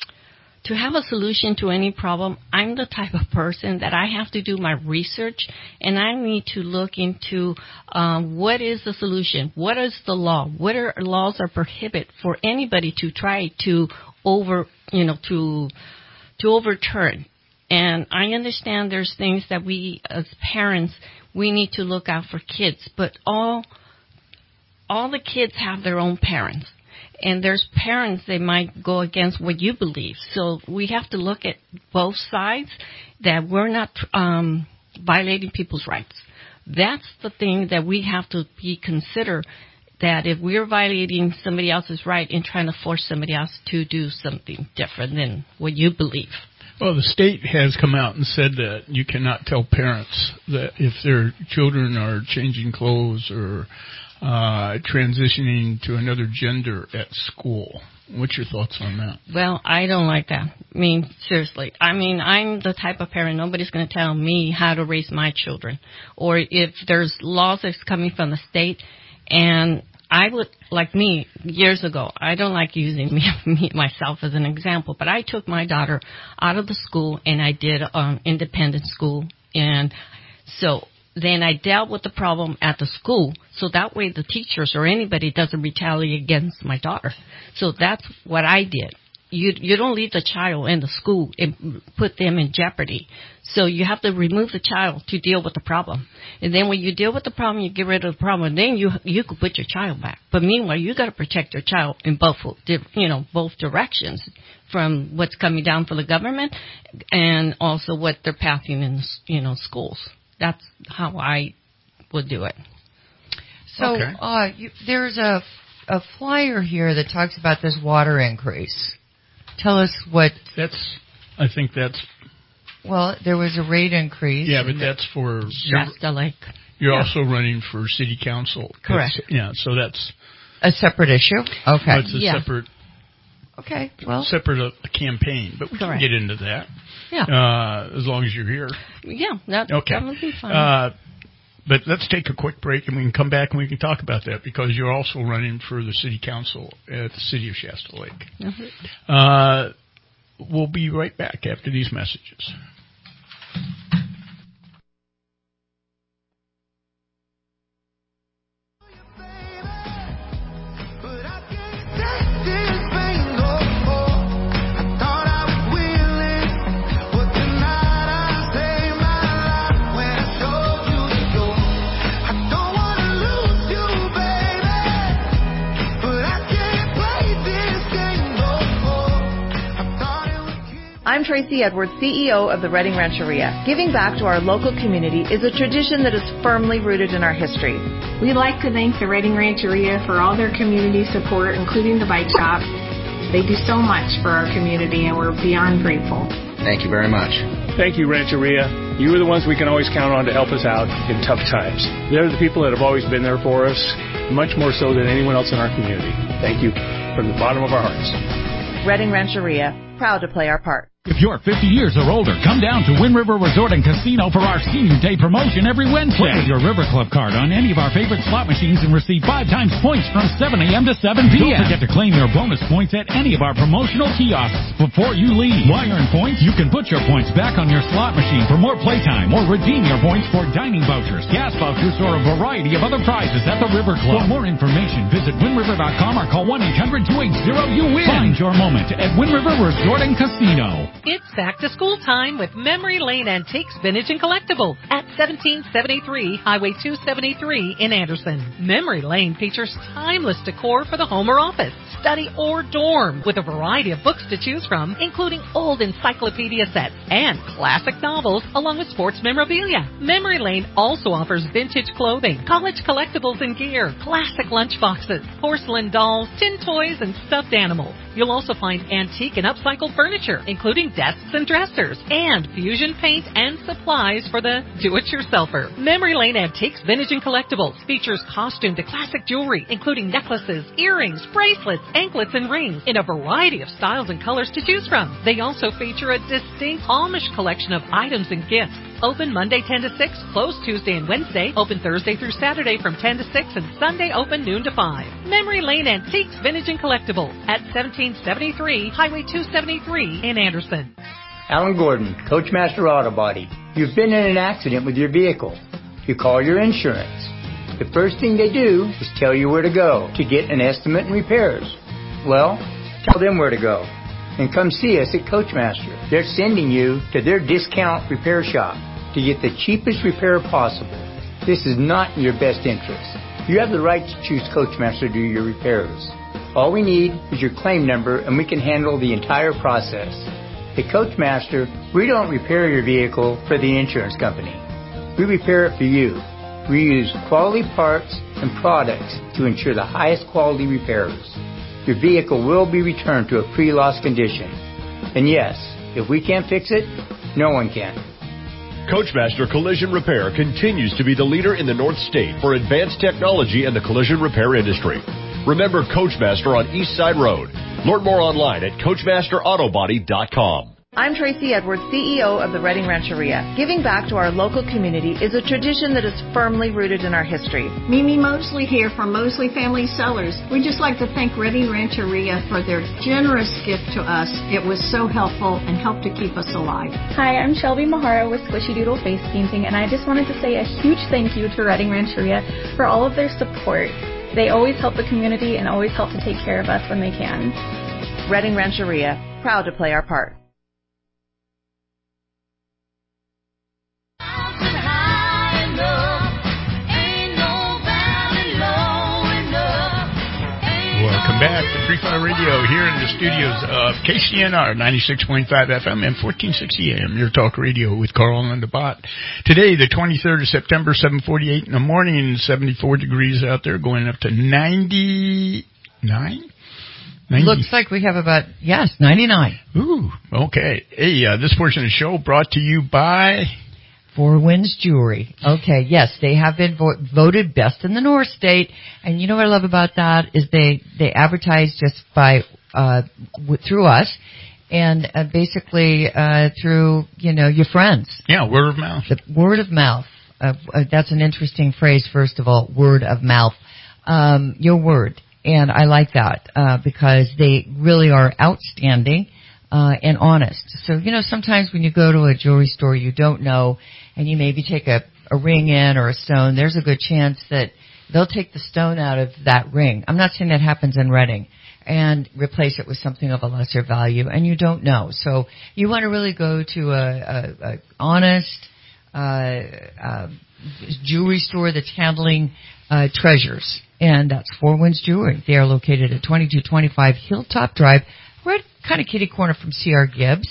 to have a solution to any problem, I'm the type of person that I have to do my research, and I need to look into um, what is the solution, what is the law, what are laws are prohibit for anybody to try to over, you know, to to overturn. And I understand there's things that we, as parents, we need to look out for kids. But all all the kids have their own parents. And there's parents that might go against what you believe. So we have to look at both sides, that we're not um, violating people's rights. That's the thing that we have to be consider, that if we're violating somebody else's right and trying to force somebody else to do something different than what you believe. Well, the state has come out and said that you cannot tell parents that if their children are changing clothes or uh, transitioning to another gender at school. What's your thoughts on that? Well, I don't like that. I mean, seriously. I mean, I'm the type of parent, nobody's going to tell me how to raise my children. Or if there's laws that's coming from the state, and I would, like me, years ago, I don't like using me, me myself as an example, but I took my daughter out of the school and I did um, independent school. And so then I dealt with the problem at the school, so that way the teachers or anybody doesn't retaliate against my daughter. So that's what I did. You you don't leave the child in the school and put them in jeopardy. So you have to remove the child to deal with the problem. And then when you deal with the problem, you get rid of the problem, and then you you could put your child back. But meanwhile, you got to protect your child in both you know both directions, from what's coming down from the government and also what they're passing in you know schools. That's how I would do it. So okay. uh, you, there's a a flyer here that talks about this water increase. Tell us what... That's, I think that's... Well, there was a rate increase. Yeah, but that's for... Shasta Lake. You're yeah. also running for city council. Correct. That's, yeah, so that's... A separate issue? Okay. That's a yeah. separate... Okay, well... Separate uh, campaign, but we correct. can get into that. Yeah. Uh, as long as you're here. Yeah, that, okay. that would be fine. Uh, but let's take a quick break, and we can come back and we can talk about that, because you're also running for the city council at the city of Shasta Lake. Mm-hmm. Uh, we'll be right back after these messages. Play I'm Tracy Edwards, C E O of the Reading Rancheria. Giving back to our local community is a tradition that is firmly rooted in our history. We'd like to thank the Reading Rancheria for all their community support, including the bike shop. They do so much for our community, and we're beyond grateful. Thank you very much. Thank you, Rancheria. You are the ones we can always count on to help us out in tough times. They're the people that have always been there for us, much more so than anyone else in our community. Thank you from the bottom of our hearts. Reading Rancheria, proud to play our part. If you're fifty years or older, come down to Wind River Resort and Casino for our Senior Day promotion every Wednesday. Play with your River Club card on any of our favorite slot machines and receive five times points from seven a.m. to seven p.m. Don't forget to claim your bonus points at any of our promotional kiosks before you leave. While you're in points, you can put your points back on your slot machine for more playtime or redeem your points for dining vouchers, gas vouchers, or a variety of other prizes at the River Club. For more information, visit wind river dot com or call one eight hundred two eight zero U W I N. Find your moment at Wind River Resort and Casino. It's back to school time with Memory Lane Antiques, Vintage, and Collectibles at seventeen seventy-three Highway two seventy-three in Anderson. Memory Lane features timeless decor for the home or office, study, or dorm with a variety of books to choose from, including old encyclopedia sets and classic novels, along with sports memorabilia. Memory Lane also offers vintage clothing, college collectibles and gear, classic lunch boxes, porcelain dolls, tin toys, and stuffed animals. You'll also find antique and upcycled furniture, including desks and dressers, and fusion paint and supplies for the do-it-yourselfer. Memory Lane Antiques, Vintage, and Collectibles features costume to classic jewelry, including necklaces, earrings, bracelets, anklets, and rings in a variety of styles and colors to choose from. They also feature a distinct Amish collection of items and gifts. Open Monday ten to six, closed Tuesday and Wednesday, open Thursday through Saturday from ten to six, and Sunday open noon to five. Memory Lane Antiques, Vintage, and Collectibles at seventeen seventy-three Highway two seventy-three in Anderson. Alan Gordon, Coachmaster Auto Body. You've been in an accident with your vehicle. You call your insurance. The first thing they do is tell you where to go to get an estimate and repairs. Well, tell them where to go. And come see us at Coachmaster. They're sending you to their discount repair shop to get the cheapest repair possible. This is not in your best interest. You have the right to choose Coachmaster to do your repairs. All we need is your claim number and we can handle the entire process. At Coachmaster, we don't repair your vehicle for the insurance company. We repair it for you. We use quality parts and products to ensure the highest quality repairs. Your vehicle will be returned to a pre-loss condition. And yes, if we can't fix it, no one can. Coachmaster Collision Repair continues to be the leader in the North State for advanced technology in the collision repair industry. Remember Coachmaster on East Side Road. Learn more online at coachmaster auto body dot com. I'm Tracy Edwards, C E O of the Reading Rancheria. Giving back to our local community is a tradition that is firmly rooted in our history. Mimi Mosley here from Mosley Family Cellars. We'd just like to thank Reading Rancheria for their generous gift to us. It was so helpful and helped to keep us alive. Hi, I'm Shelby Mahara with Squishy Doodle Face Painting, and I just wanted to say a huge thank you to Reading Rancheria for all of their support. They always help the community and always help to take care of us when they can. Reading Rancheria, proud to play our part. Welcome back to Free Fire Radio here in the studios of K C N R ninety-six point five F M and fourteen sixty A M, your talk radio with Carl and the Bot. Today, the twenty-third of September, seven forty-eight in the morning, seventy-four degrees out there, going up to ninety-nine? ninety Looks like we have about, yes, ninety-nine. Ooh, okay. Hey, uh, this portion of the show brought to you by Four Winds Jewelry. Okay, yes, they have been vo- voted best in the North State, and you know what I love about that is they they advertise just by uh w- through us, and uh, basically uh through you know your friends. Yeah, word of mouth. The word of mouth. Uh, uh, that's an interesting phrase. First of all, word of mouth. Um, your word, and I like that uh, because they really are outstanding. Uh, and honest. So, you know, sometimes when you go to a jewelry store you don't know, and you maybe take a, a ring in or a stone, there's a good chance that they'll take the stone out of that ring. I'm not saying that happens in Reading, and replace it with something of a lesser value, and you don't know. So you want to really go to a, a, a honest uh, uh, jewelry store that's handling uh, treasures, and that's Four Winds Jewelry. They are located at twenty-two twenty-five Hilltop Drive, right kind of kitty corner from C R Gibbs.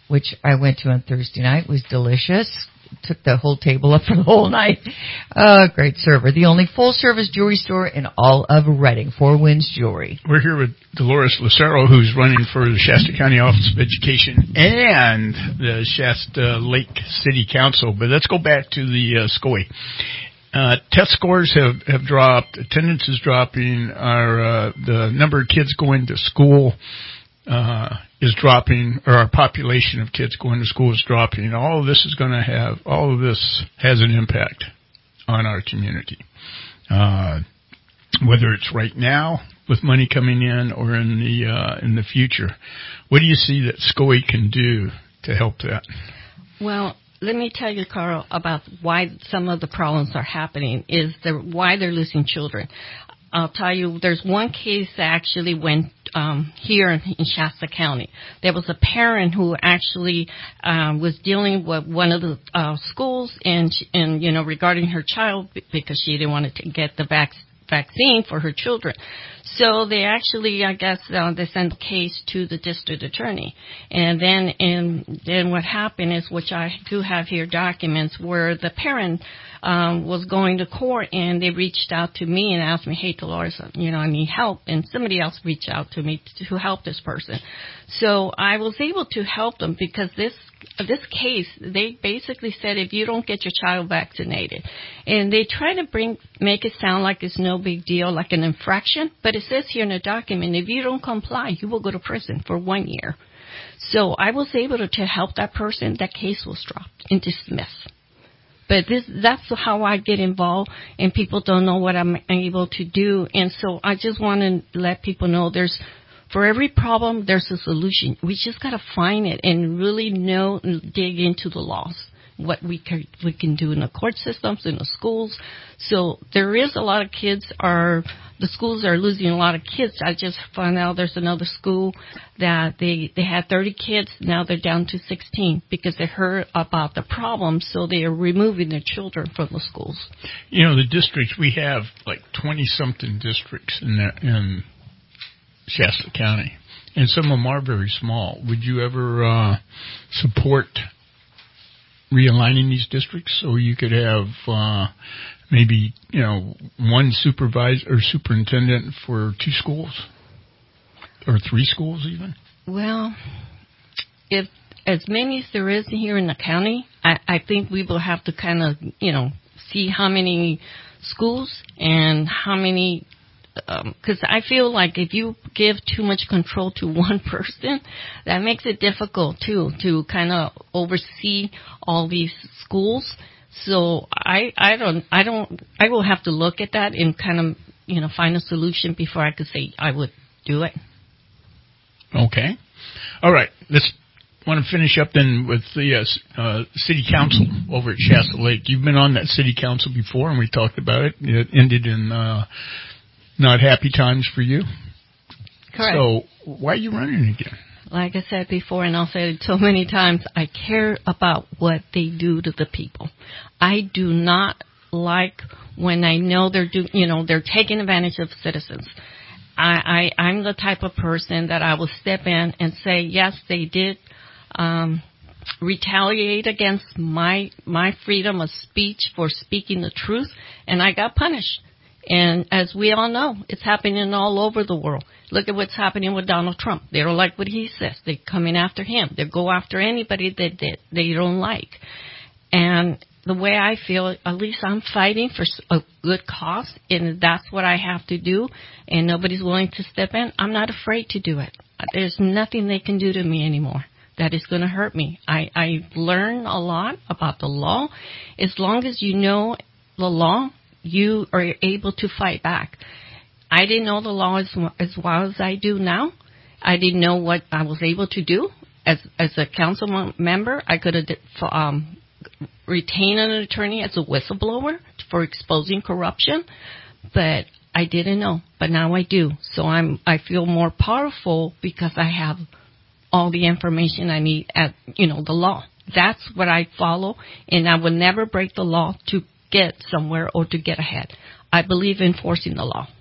which I went to on Thursday night. It was delicious. Took the whole table up for the whole night. Uh, great server. The only full-service jewelry store in all of Reading, Four Winds Jewelry. We're here with Dolores Lucero, who's running for the Shasta County Office of Education and the Shasta Lake City Council. But let's go back to the uh, S C O I. Uh, test scores have, have dropped. Attendance is dropping. Our uh, the number of kids going to school uh, is dropping, or our population of kids going to school is dropping. All of this is going to have, all of this has an impact on our community. Uh, whether it's right now with money coming in or in the, uh, in the future. What do you see that S C O I can do to help that? Well, let me tell you, Carl, about why some of the problems are happening, is the, why they're losing children. I'll tell you, there's one case that actually went um, here in, in Shasta County. There was a parent who actually um, was dealing with one of the uh, schools, and, and you know, regarding her child, because she didn't want to get the vac- vaccine for her children. So they actually, I guess, uh, they sent the case to the district attorney. And then, and then what happened is, which I do have here documents, where the parent um, was going to court, and they reached out to me and asked me, hey, Dolores, you know, I need help. And somebody else reached out to me to help this person. So I was able to help them, because this this case, they basically said, if you don't get your child vaccinated, and they try to bring make it sound like it's no big deal, like an infraction, but it says here in the document, if you don't comply, you will go to prison for one year. So I was able to, to help that person. That case was dropped and dismissed. But this, that's how I get involved, and people don't know what I'm able to do. And so I just want to let people know, there's, for every problem, there's a solution. We just got to find it and really know and dig into the laws, what we can, we can do in the court systems, in the schools. So there is a lot of kids are, the schools are losing a lot of kids. I just found out there's another school that they, they had thirty kids. Now they're down to sixteen because they heard about the problem. So they are removing their children from the schools. You know, the districts, we have like twenty something districts in that, in Shasta County, and some of them are very small. Would you ever uh, support realigning these districts so you could have uh, maybe, you know, one supervisor or superintendent for two schools or three schools even? Well, if as many as there is here in the county, I, I think we will have to kind of, you know, see how many schools and how many, because um, I feel like if you give too much control to one person, that makes it difficult too to kind of oversee all these schools. So I, I don't, I don't, I will have to look at that and kind of, you know, find a solution before I could say I would do it. Okay, all right. Let's want to finish up then with the uh, uh, city council over at Shasta Lake. You've been on that city council before, and we talked about it. It ended in Uh, not happy times for you. Correct. So why are you running again? Like I said before, and I'll say it so many times, I care about what they do to the people. I do not like when I know they're do, you know, they're taking advantage of citizens. I, I, I'm the type of person that I will step in and say, yes, they did um, retaliate against my my freedom of speech for speaking the truth, and I got punished. And as we all know, it's happening all over the world. Look at what's happening with Donald Trump. They don't like what he says. They're coming after him. They go after anybody that they, they don't like. And the way I feel, at least I'm fighting for a good cause, and that's what I have to do, and nobody's willing to step in. I'm not afraid to do it. There's nothing they can do to me anymore that is going to hurt me. I, I learn a lot about the law. As long as you know the law, you are able to fight back. I didn't know the law as, as well as I do now. I didn't know what I was able to do. As as a council member, I could have um, retained an attorney as a whistleblower for exposing corruption, but I didn't know. But now I do. So I'm I feel more powerful because I have all the information I need at, you know, the law. That's what I follow, and I will never break the law to get somewhere or to get ahead. I believe in enforcing the law.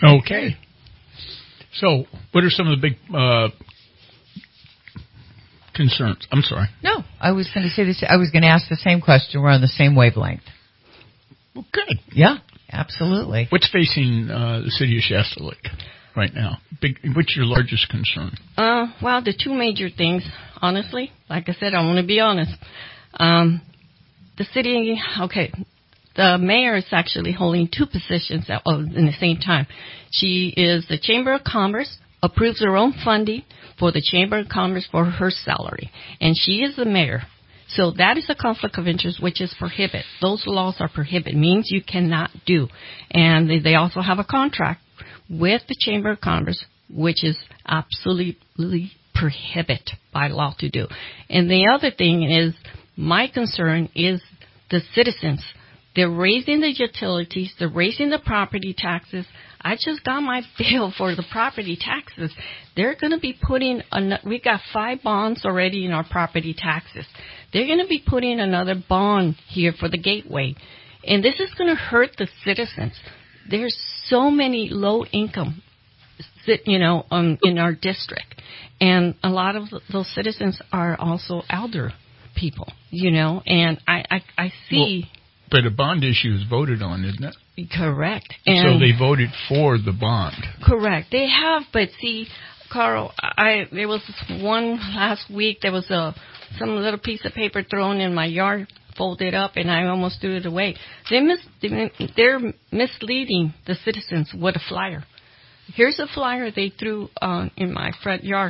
Okay. So what are some of the big uh, concerns? I'm sorry. No, I was going to say this. I was going to ask the same question. We're on the same wavelength. Well, good. Yeah, absolutely. What's facing uh, the city of Shasta Lake right now? Big, what's your largest concern? Uh, well, the two major things, honestly, like I said, I want to be honest. Um, the city, okay, the mayor is actually holding two positions at, oh, in the same time. She is the Chamber of Commerce, approves her own funding for the Chamber of Commerce for her salary, and she is the mayor. So that is a conflict of interest, which is prohibit. Those laws are prohibit, means you cannot do. And they, they also have a contract with the Chamber of Commerce, which is absolutely prohibit by law to do. And the other thing is, my concern is the citizens. They're raising the utilities, they're raising the property taxes. I just got my bill for the property taxes. They're going to be putting, an, we got five bonds already in our property taxes. They're going to be putting another bond here for the gateway. And this is going to hurt the citizens. There's so many low income, you know, um, in our district. And a lot of those citizens are also elder people, you know, and I, I, I see. Well, but a bond issue is voted on, isn't it? Correct. And so they voted for the bond. Correct. They have, but see, Carl, I there was one last week. There was a some little piece of paper thrown in my yard, folded up, and I almost threw it away. They mis, they're misleading the citizens with a flyer. Here's a flyer they threw uh, in my front yard,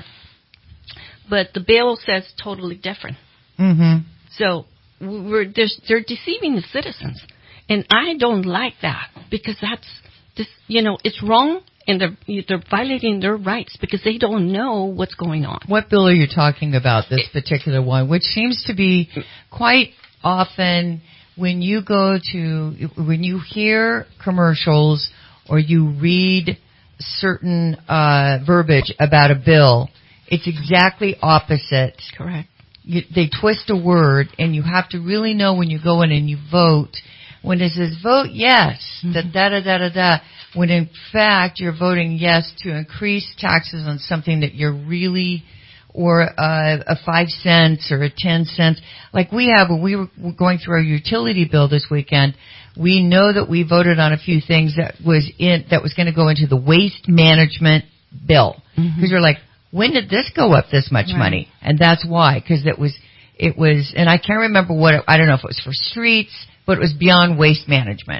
but the bill says totally different. Mm-hmm. So we're they're, they're deceiving the citizens. And I don't like that because that's, this, you know, it's wrong and they're, they're violating their rights because they don't know what's going on. What bill are you talking about, this particular one, which seems to be quite often when you go to, when you hear commercials or you read certain uh, verbiage about a bill, it's exactly opposite. Correct. You, they twist a word and you have to really know when you go in and you vote. When it says vote yes, da da da da da da, when in fact you're voting yes to increase taxes on something that you're really, or a, a five cents or a ten cents. Like we have, when we were going through our utility bill this weekend, we know that we voted on a few things that was in, that was going to go into the waste management bill. Because mm-hmm. you're like, when did this go up this much right. money? And that's why, because it was, it was, and I can't remember what, it, I don't know if it was for streets, but it was beyond waste management.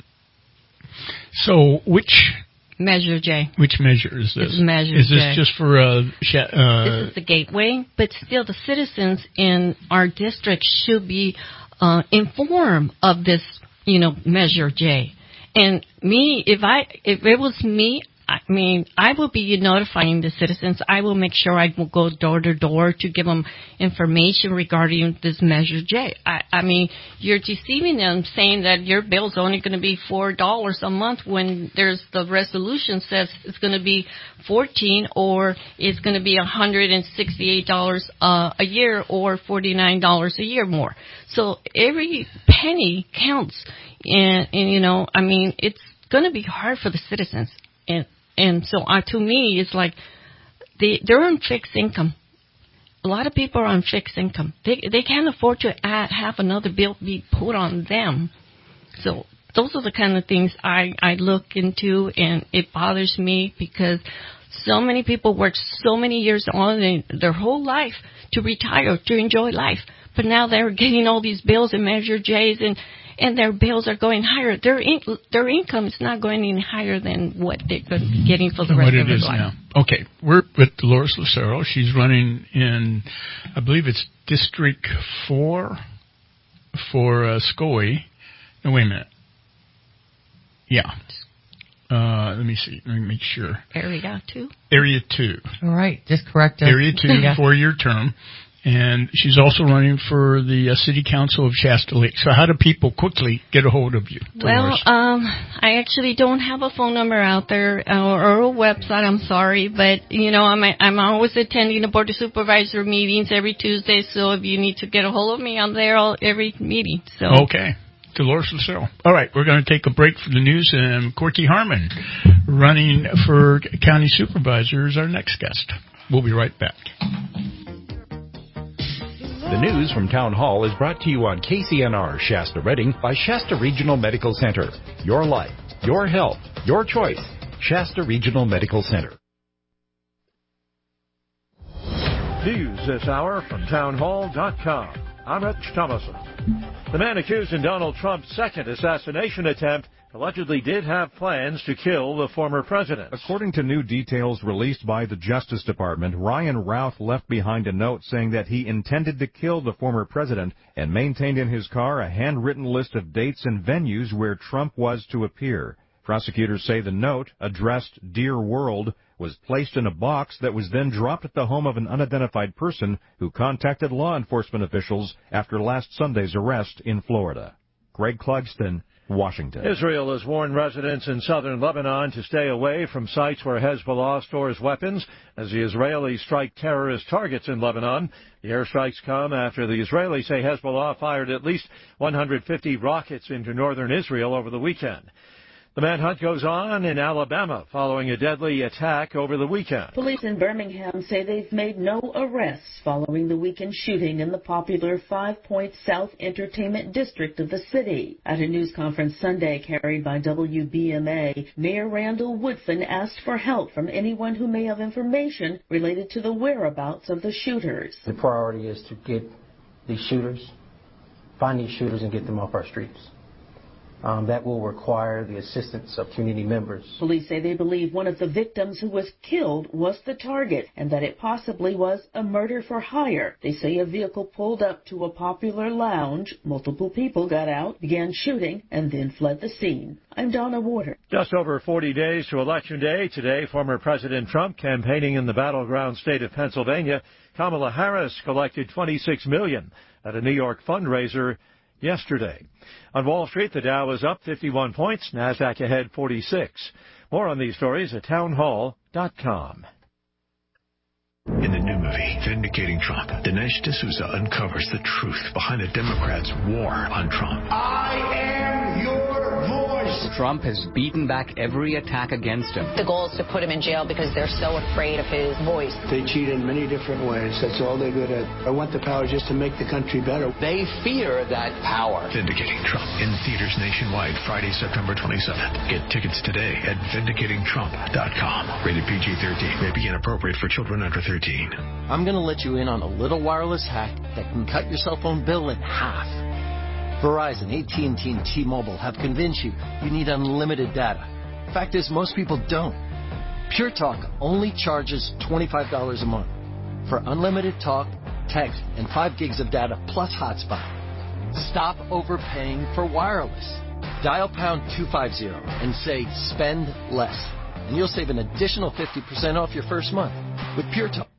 So which Measure J? Which measure is this? It's Measure is this J. just for? Uh, sh- uh, this is the gateway, but still, the citizens in our district should be uh, informed of this. You know, Measure J. And me, if I, if it was me. I mean, I will be notifying the citizens. I will make sure I will go door to door to give them information regarding this Measure J. I, I mean, you're deceiving them saying that your bill's only going to be four dollars a month when there's the resolution says it's going to be fourteen or it's going to be one hundred sixty-eight dollars uh, a year or forty-nine dollars a year more. So every penny counts. And, and you know, I mean, it's going to be hard for the citizens. And And so uh, to me, it's like they, they're on fixed income. A lot of people are on fixed income. They they can't afford to add, have another bill be put on them. So those are the kind of things I, I look into, and it bothers me because so many people work so many years on in their whole life to retire, to enjoy life. But now they're getting all these bills and Measure J's, and and their bills are going higher. Their in, their income is not going any higher than what they're getting for the rest of their life. Now. Okay, we're with Dolores Lucero. She's running in, I believe it's District four for uh, Scoy. No, wait a minute. Yeah. Uh, let me see. Let me make sure. Area two. Area two. All right, just correct us. Area two, yeah. Four-year term. And she's also running for the uh, City Council of Shasta Lake. So how do people quickly get a hold of you, Dolores? Well, um, I actually don't have a phone number out there or, or a website. I'm sorry, but you know, I'm I'm always attending the Board of Supervisor meetings every Tuesday. So if you need to get a hold of me, I'm there all, every meeting. So okay. Dolores Lucero. All right, we're going to take a break for the news, and Corky Harmon, running for County Supervisor, is our next guest. We'll be right back. The news from Town Hall is brought to you on K C N R Shasta Redding by Shasta Regional Medical Center. Your life, your health, your choice. Shasta Regional Medical Center. News this hour from town hall dot com. I'm Rich Thomason. The man accused in Donald Trump's second assassination attempt allegedly did have plans to kill the former president. According to new details released by the Justice Department, Ryan Routh left behind a note saying that he intended to kill the former president and maintained in his car a handwritten list of dates and venues where Trump was to appear. Prosecutors say the note, addressed Dear World, was placed in a box that was then dropped at the home of an unidentified person who contacted law enforcement officials after last Sunday's arrest in Florida. Greg Clugston, Washington. Israel has warned residents in southern Lebanon to stay away from sites where Hezbollah stores weapons as the Israelis strike terrorist targets in Lebanon. The airstrikes come after the Israelis say Hezbollah fired at least one hundred fifty rockets into northern Israel over the weekend. The manhunt goes on in Alabama following a deadly attack over the weekend. Police in Birmingham say they've made no arrests following the weekend shooting in the popular Five Points South Entertainment District of the city. At a news conference Sunday carried by W B M A, Mayor Randall Woodfin asked for help from anyone who may have information related to the whereabouts of the shooters. The priority is to get these shooters, find these shooters and get them off our streets. Um, that will require the assistance of community members. Police say they believe one of the victims who was killed was the target and that it possibly was a murder for hire. They say a vehicle pulled up to a popular lounge. Multiple people got out, began shooting, and then fled the scene. I'm Donna Warder. Just over forty days to Election Day. Today, former President Trump campaigning in the battleground state of Pennsylvania. Kamala Harris collected twenty-six million dollars at a New York fundraiser yesterday. On Wall Street, the Dow is up fifty-one points, NASDAQ ahead forty-six. More on these stories at town hall dot com. In the new movie, Vindicating Trump, Dinesh D'Souza uncovers the truth behind the Democrats' war on Trump. I am your voice. Trump has beaten back every attack against him. The goal is to put him in jail because they're so afraid of his voice. They cheat in many different ways. That's all they're good at. I want the power just to make the country better. They fear that power. Vindicating Trump in theaters nationwide Friday, September twenty-seventh. Get tickets today at vindicating trump dot com. Rated P G thirteen. May be inappropriate for children under thirteen. I'm going to let you in on a little wireless hack that can cut your cell phone bill in half. Verizon, A T and T, and T-Mobile have convinced you you need unlimited data. Fact is, most people don't. Pure Talk only charges twenty-five dollars a month for unlimited talk, text, and five gigs of data plus hotspot. Stop overpaying for wireless. Dial pound two fifty and say spend less, and you'll save an additional fifty percent off your first month with Pure Talk.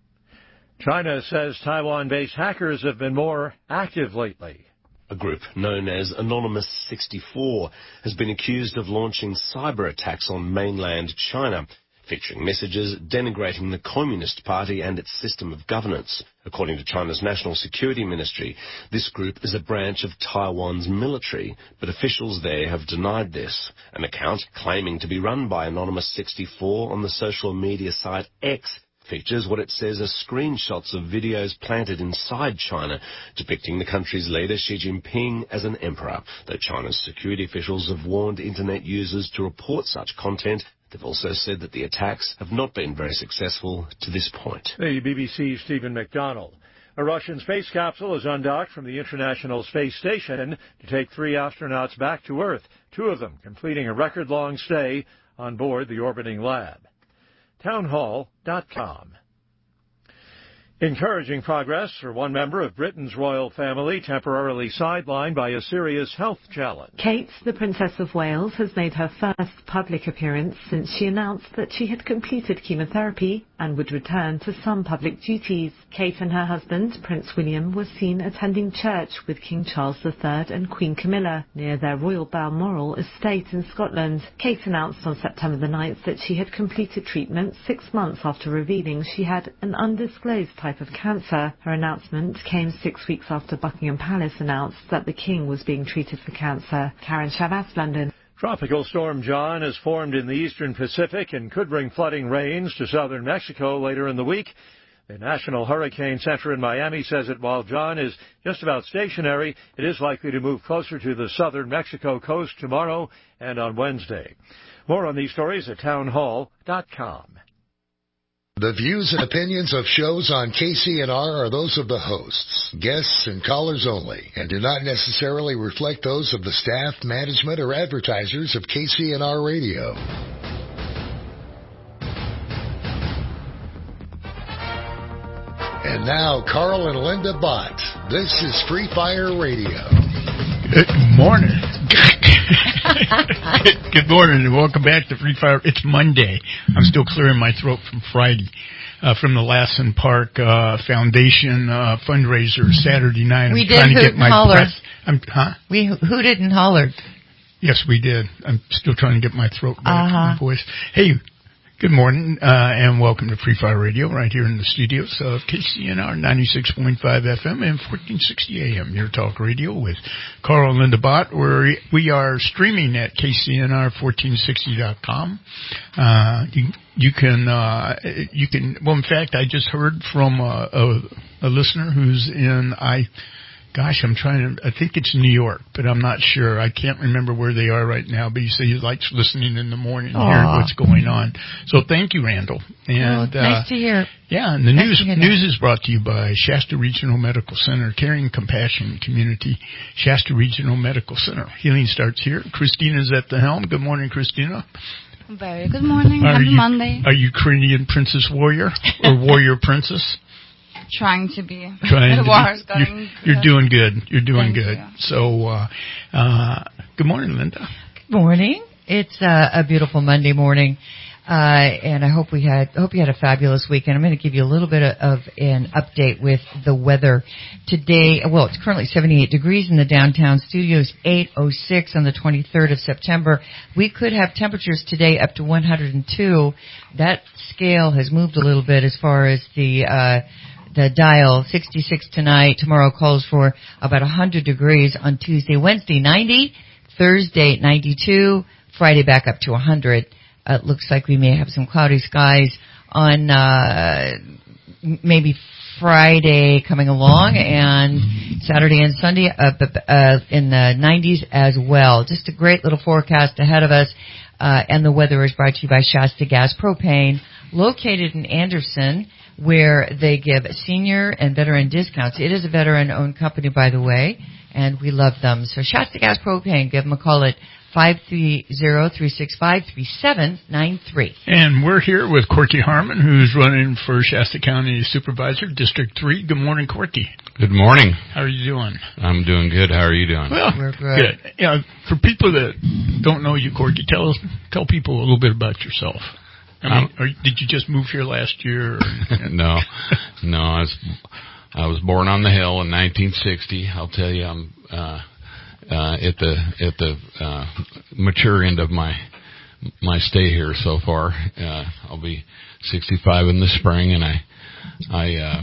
China says Taiwan-based hackers have been more active lately. A group known as Anonymous sixty-four has been accused of launching cyber attacks on mainland China, featuring messages denigrating the Communist Party and its system of governance. According to China's National Security Ministry, this group is a branch of Taiwan's military, but officials there have denied this. An account claiming to be run by Anonymous sixty-four on the social media site X features what it says are screenshots of videos planted inside China depicting the country's leader Xi Jinping as an emperor. Though China's security officials have warned internet users to report such content, they've also said that the attacks have not been very successful to this point. The B B C's Stephen McDonald. A Russian space capsule is undocked from the International Space Station to take three astronauts back to Earth, two of them completing a record-long stay on board the orbiting lab. town hall dot com. Encouraging progress for one member of Britain's royal family temporarily sidelined by a serious health challenge. Kate, the Princess of Wales, has made her first public appearance since she announced that she had completed chemotherapy and would return to some public duties. Kate and her husband, Prince William, were seen attending church with King Charles the Third and Queen Camilla near their Royal Balmoral estate in Scotland. Kate announced on September the ninth that she had completed treatment six months after revealing she had an undisclosed type of cancer. Her announcement came six weeks after Buckingham Palace announced that the King was being treated for cancer. Karen Shabazz, London. Tropical Storm John has formed in the eastern Pacific and could bring flooding rains to southern Mexico later in the week. The National Hurricane Center in Miami says that while John is just about stationary, it is likely to move closer to the southern Mexico coast tomorrow and on Wednesday. More on these stories at townhall dot com. The views and opinions of shows on K C N R are those of the hosts, guests, and callers only, and do not necessarily reflect those of the staff, management, or advertisers of K C N R Radio. And now, Carl and Linda Bott. This is Free Fire Radio. Good morning. Good morning and welcome back to Free Fire. It's Monday. I'm still clearing my throat from Friday, uh, from the Lassen Park uh, Foundation uh, fundraiser Saturday night. I'm we trying did to hoot get and my holler. breath. I'm, huh? We hooted and hollered. Yes, we did. I'm still trying to get my throat back, uh-huh. my voice. Hey, good morning, uh, and welcome to Free Fire Radio right here in the studios of K C N R ninety-six point five F M and fourteen sixty A M, your talk radio with Carl and Linda Bott, where we are streaming at K C N R fourteen sixty dot com. Uh, you, you can, uh, you can, well, in fact, I just heard from a, a, a listener who's in, I, Gosh, I'm trying to, I think it's New York, but I'm not sure. I can't remember where they are right now, but he said he likes listening in the morning and hearing what's going on. So thank you, Randall. And, well, nice uh, to hear. Yeah, and the nice news news is brought to you by Shasta Regional Medical Center, caring compassion community, Shasta Regional Medical Center. Healing starts here. Christina's at the helm. Good morning, Christina. Very good morning. Are Happy you, Monday. Are you Ukrainian princess warrior or warrior princess? Trying to be. Trying the to war's be. going You're, you're doing good. You're doing Thank good. You. So, uh, uh, good morning, Linda. Good morning. It's uh, a beautiful Monday morning, uh, and I hope we had hope you had a fabulous weekend. I'm going to give you a little bit of, of an update with the weather today. Well, it's currently seventy-eight degrees in the downtown studios, eight oh six on the twenty-third of September. We could have temperatures today up to one hundred two. That scale has moved a little bit as far as the uh, the dial. sixty-six tonight. Tomorrow calls for about one hundred degrees on Tuesday. Wednesday, ninety. Thursday, ninety-two. Friday back up to one hundred. Uh, it looks like we may have some cloudy skies on uh maybe Friday coming along, and Saturday and Sunday uh, uh, in the nineties as well. Just a great little forecast ahead of us. Uh, and the weather is brought to you by Shasta Gas Propane, located in Anderson, where they give senior and veteran discounts. It is a veteran-owned company, by the way, and we love them. So Shasta Gas Propane, give them a call at five three zero, three six five, three seven nine three. And we're here with Corky Harmon, who's running for Shasta County Supervisor, District three. Good morning, Corky. Good morning. How are you doing? I'm doing good. How are you doing? Well, we're good. good. Yeah, for people that don't know you, Corky, tell us, tell people a little bit about yourself. I mean, um, are, did you just move here last year? Or? no, no. I was I was born on the Hill in nineteen sixty. I'll tell you, I'm uh, uh, at the at the uh, mature end of my my stay here so far. Uh, I'll be sixty-five in the spring, and I I uh,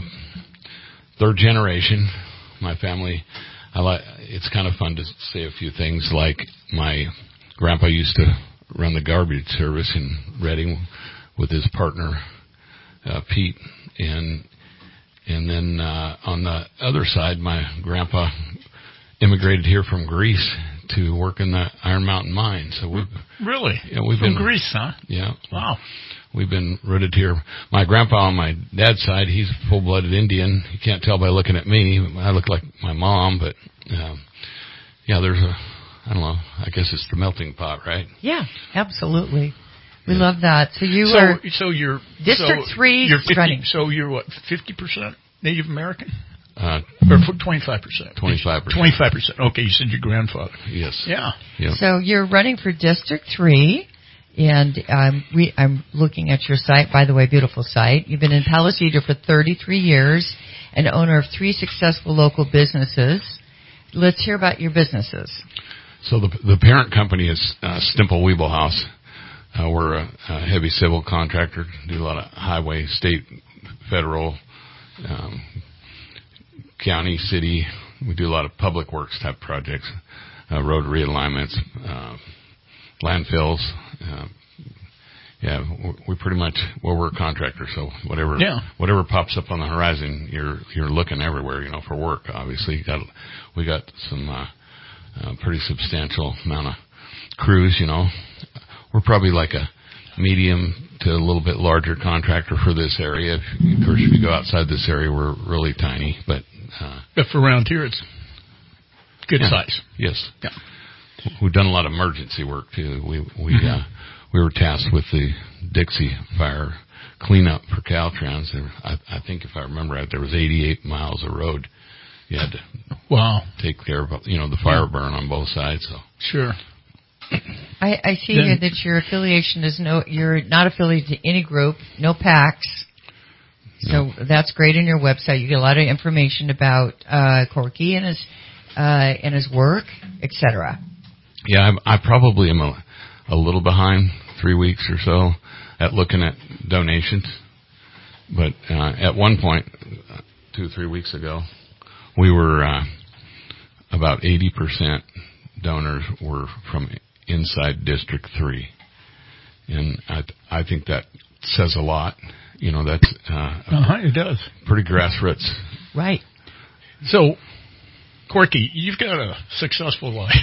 third generation. My family. I like. It's kind of fun to say a few things like my grandpa used to run the garbage service in Reading with his partner uh, Pete, and and then uh, on the other side, my grandpa immigrated here from Greece to work in the Iron Mountain mine. So we really, yeah, we've from been Greece, huh? Yeah, wow. We've been rooted here. My grandpa on my dad's side, he's full-blooded Indian. You can't tell by looking at me. I look like my mom, but um, yeah, there's a. I don't know. I guess it's the melting pot, right? Yeah, absolutely. We yeah. love that. So you so, are so you're District so Three you're fifty, running. So you're what? Fifty percent Native American, uh, or twenty-five percent? Twenty-five percent. Twenty-five percent. Okay, you said your grandfather. Yes. Yeah. Yep. So you're running for District Three, and um, we, I'm looking at your site. By the way, beautiful site. You've been in Palo Cedar for thirty-three years, and owner of three successful local businesses. Let's hear about your businesses. So the the parent company is uh, Stimple Weeblehouse. Uh, we're a, a heavy civil contractor, do a lot of highway, state, federal, um, county, city. We do a lot of public works type projects, uh, road realignments, uh, landfills, uh, Yeah, we pretty much, well, we're a contractor, so whatever, yeah. whatever pops up on the horizon, you're, you're looking everywhere, you know, for work, obviously. You got, we got some, uh, uh, pretty substantial amount of crews, you know. We're probably like a medium to a little bit larger contractor for this area. If, of course, if you go outside this area, we're really tiny, but, uh. But for around here, it's good yeah, size. Yes. Yeah. We've done a lot of emergency work too. We, we, mm-hmm. uh, We were tasked with the Dixie Fire cleanup for Caltrans. There, I, I think if I remember right, there was eighty-eight miles of road you had to wow. take care of, you know, the fire burn on both sides. So sure. I, I see then, here that your affiliation is no, you're not affiliated to any group, no PACs. So no. That's great on your website. You get a lot of information about uh, Corky and his uh, and his work, et cetera. Yeah, I, I probably am a, a little behind. Three weeks or so at looking at donations. But uh, at one point, uh, two or three weeks ago, we were uh, about eighty percent donors were from inside District three. And I, I think that says a lot. You know, that's uh, uh-huh, it does. Pretty grassroots. Right. So, Corky, you've got a successful life.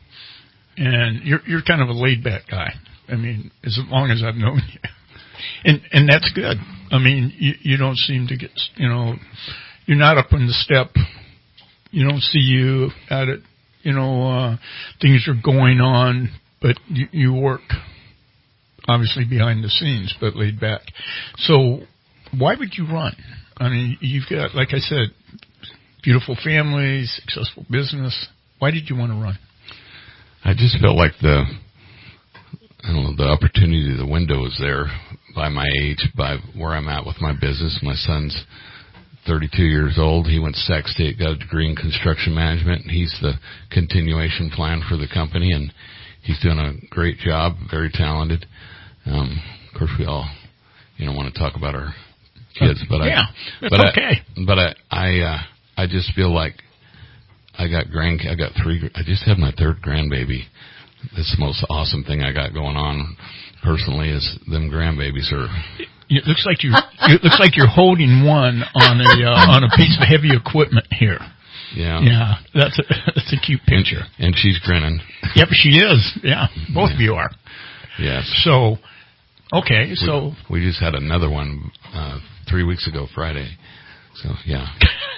And you're you're kind of a laid-back guy. I mean, as long as I've known you. And and that's good. I mean, you, you don't seem to get, you know, you're not up on the step. You don't see you at it, you know, uh, things are going on, but you, you work, obviously, behind the scenes, but laid back. So why would you run? I mean, you've got, like I said, beautiful family, successful business. Why did you want to run? I just felt like the... I don't know, the opportunity, the window is there by my age, by where I'm at with my business. My son's thirty-two years old. He went to Sac State, got a degree in construction management. He's the continuation plan for the company, and he's doing a great job, very talented. Um, of course, we all, you know, want to talk about our kids, but yeah, I, it's but okay. I, but I, I, uh, I just feel like I got grand, I got three, I just had my third grandbaby. It's the most awesome thing I got going on personally is them grandbabies are. It looks like you. It looks like you're holding one on a uh, on a piece of heavy equipment here. Yeah. Yeah, that's a that's a cute picture. And, and she's grinning. Yep, she is. Yeah, both yeah. of you are. Yes. So, okay, so we, we just had another one uh, three weeks ago Friday. So yeah.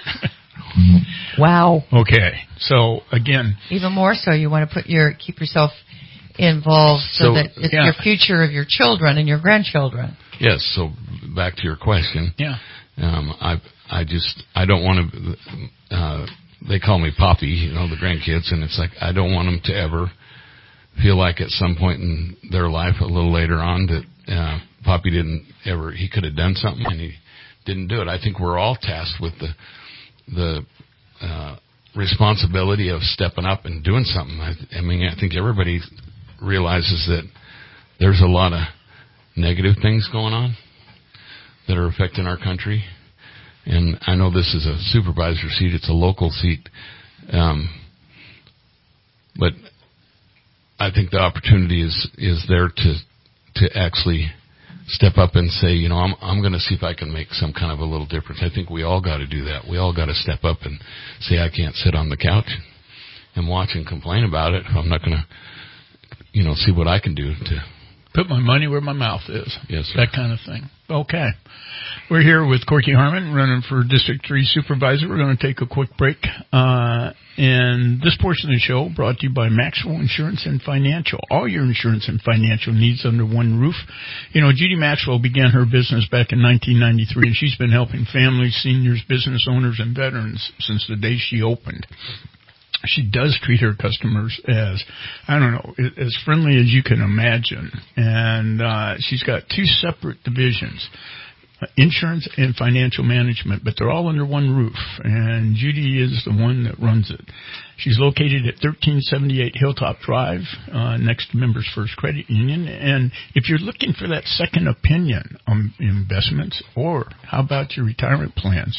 Wow. Okay. So again, even more so, you want to put your keep yourself involved so, so that it's yeah. your future of your children and your grandchildren. Yes. So back to your question. Yeah. Um, I I just I don't want to. Uh, they call me Poppy, you know, the grandkids, and it's like I don't want them to ever feel like at some point in their life, a little later on, that uh, Poppy didn't ever. He could have done something and he didn't do it. I think we're all tasked with the. the uh, responsibility of stepping up and doing something. I, I mean, I think everybody realizes that there's a lot of negative things going on that are affecting our country. And I know this is a supervisor seat. It's a local seat. Um, but I think the opportunity is, is there to, to actually step up and say, you know, I'm I'm going to see if I can make some kind of a little difference. I think we all got to do that. We all got to step up and say, I can't sit on the couch and watch and complain about it. I'm not going to, you know, see what I can do to put my money where my mouth is. Yes, sir. That kind of thing. Okay. We're here with Corky Harmon, running for District three Supervisor. We're going to take a quick break. Uh, and this portion of the show brought to you by Maxwell Insurance and Financial. All your insurance and financial needs under one roof. You know, Judy Maxwell began her business back in nineteen ninety-three, and she's been helping families, seniors, business owners, and veterans since the day she opened. She does treat her customers as, I don't know, as friendly as you can imagine. And uh, she's got two separate divisions, insurance and financial management, but they're all under one roof. And Judy is the one that runs it. She's located at thirteen seventy-eight Hilltop Drive, uh, next to Members First Credit Union. And if you're looking for that second opinion on investments, or how about your retirement plans,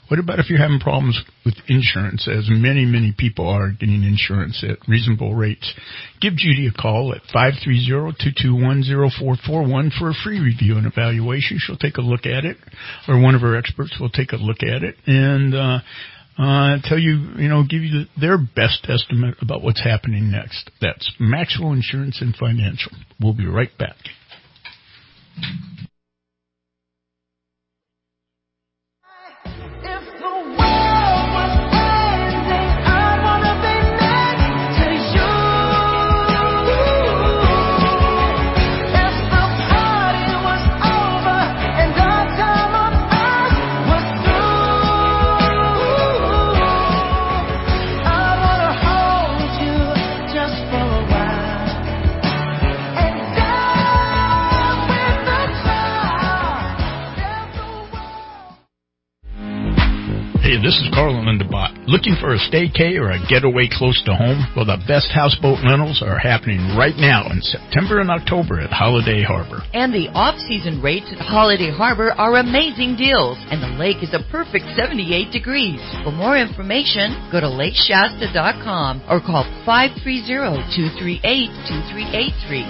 What about if you're having problems with insurance, as many, many people are getting insurance at reasonable rates? Give Judy a call at five three zero, two two one, zero four four one for a free review and evaluation. She'll take a look at it, or one of her experts will take a look at it and uh, uh, tell you, you know, give you their best estimate about what's happening next. That's Maxwell Insurance and Financial. We'll be right back. Hey, this is Carl and Linda Bott. Looking for a staycay or a getaway close to home? Well, the best houseboat rentals are happening right now in September and October at Holiday Harbor. And the off-season rates at Holiday Harbor are amazing deals, and the lake is a perfect seventy-eight degrees. For more information, go to lake shasta dot com or call five three zero, two three eight, two three eight three.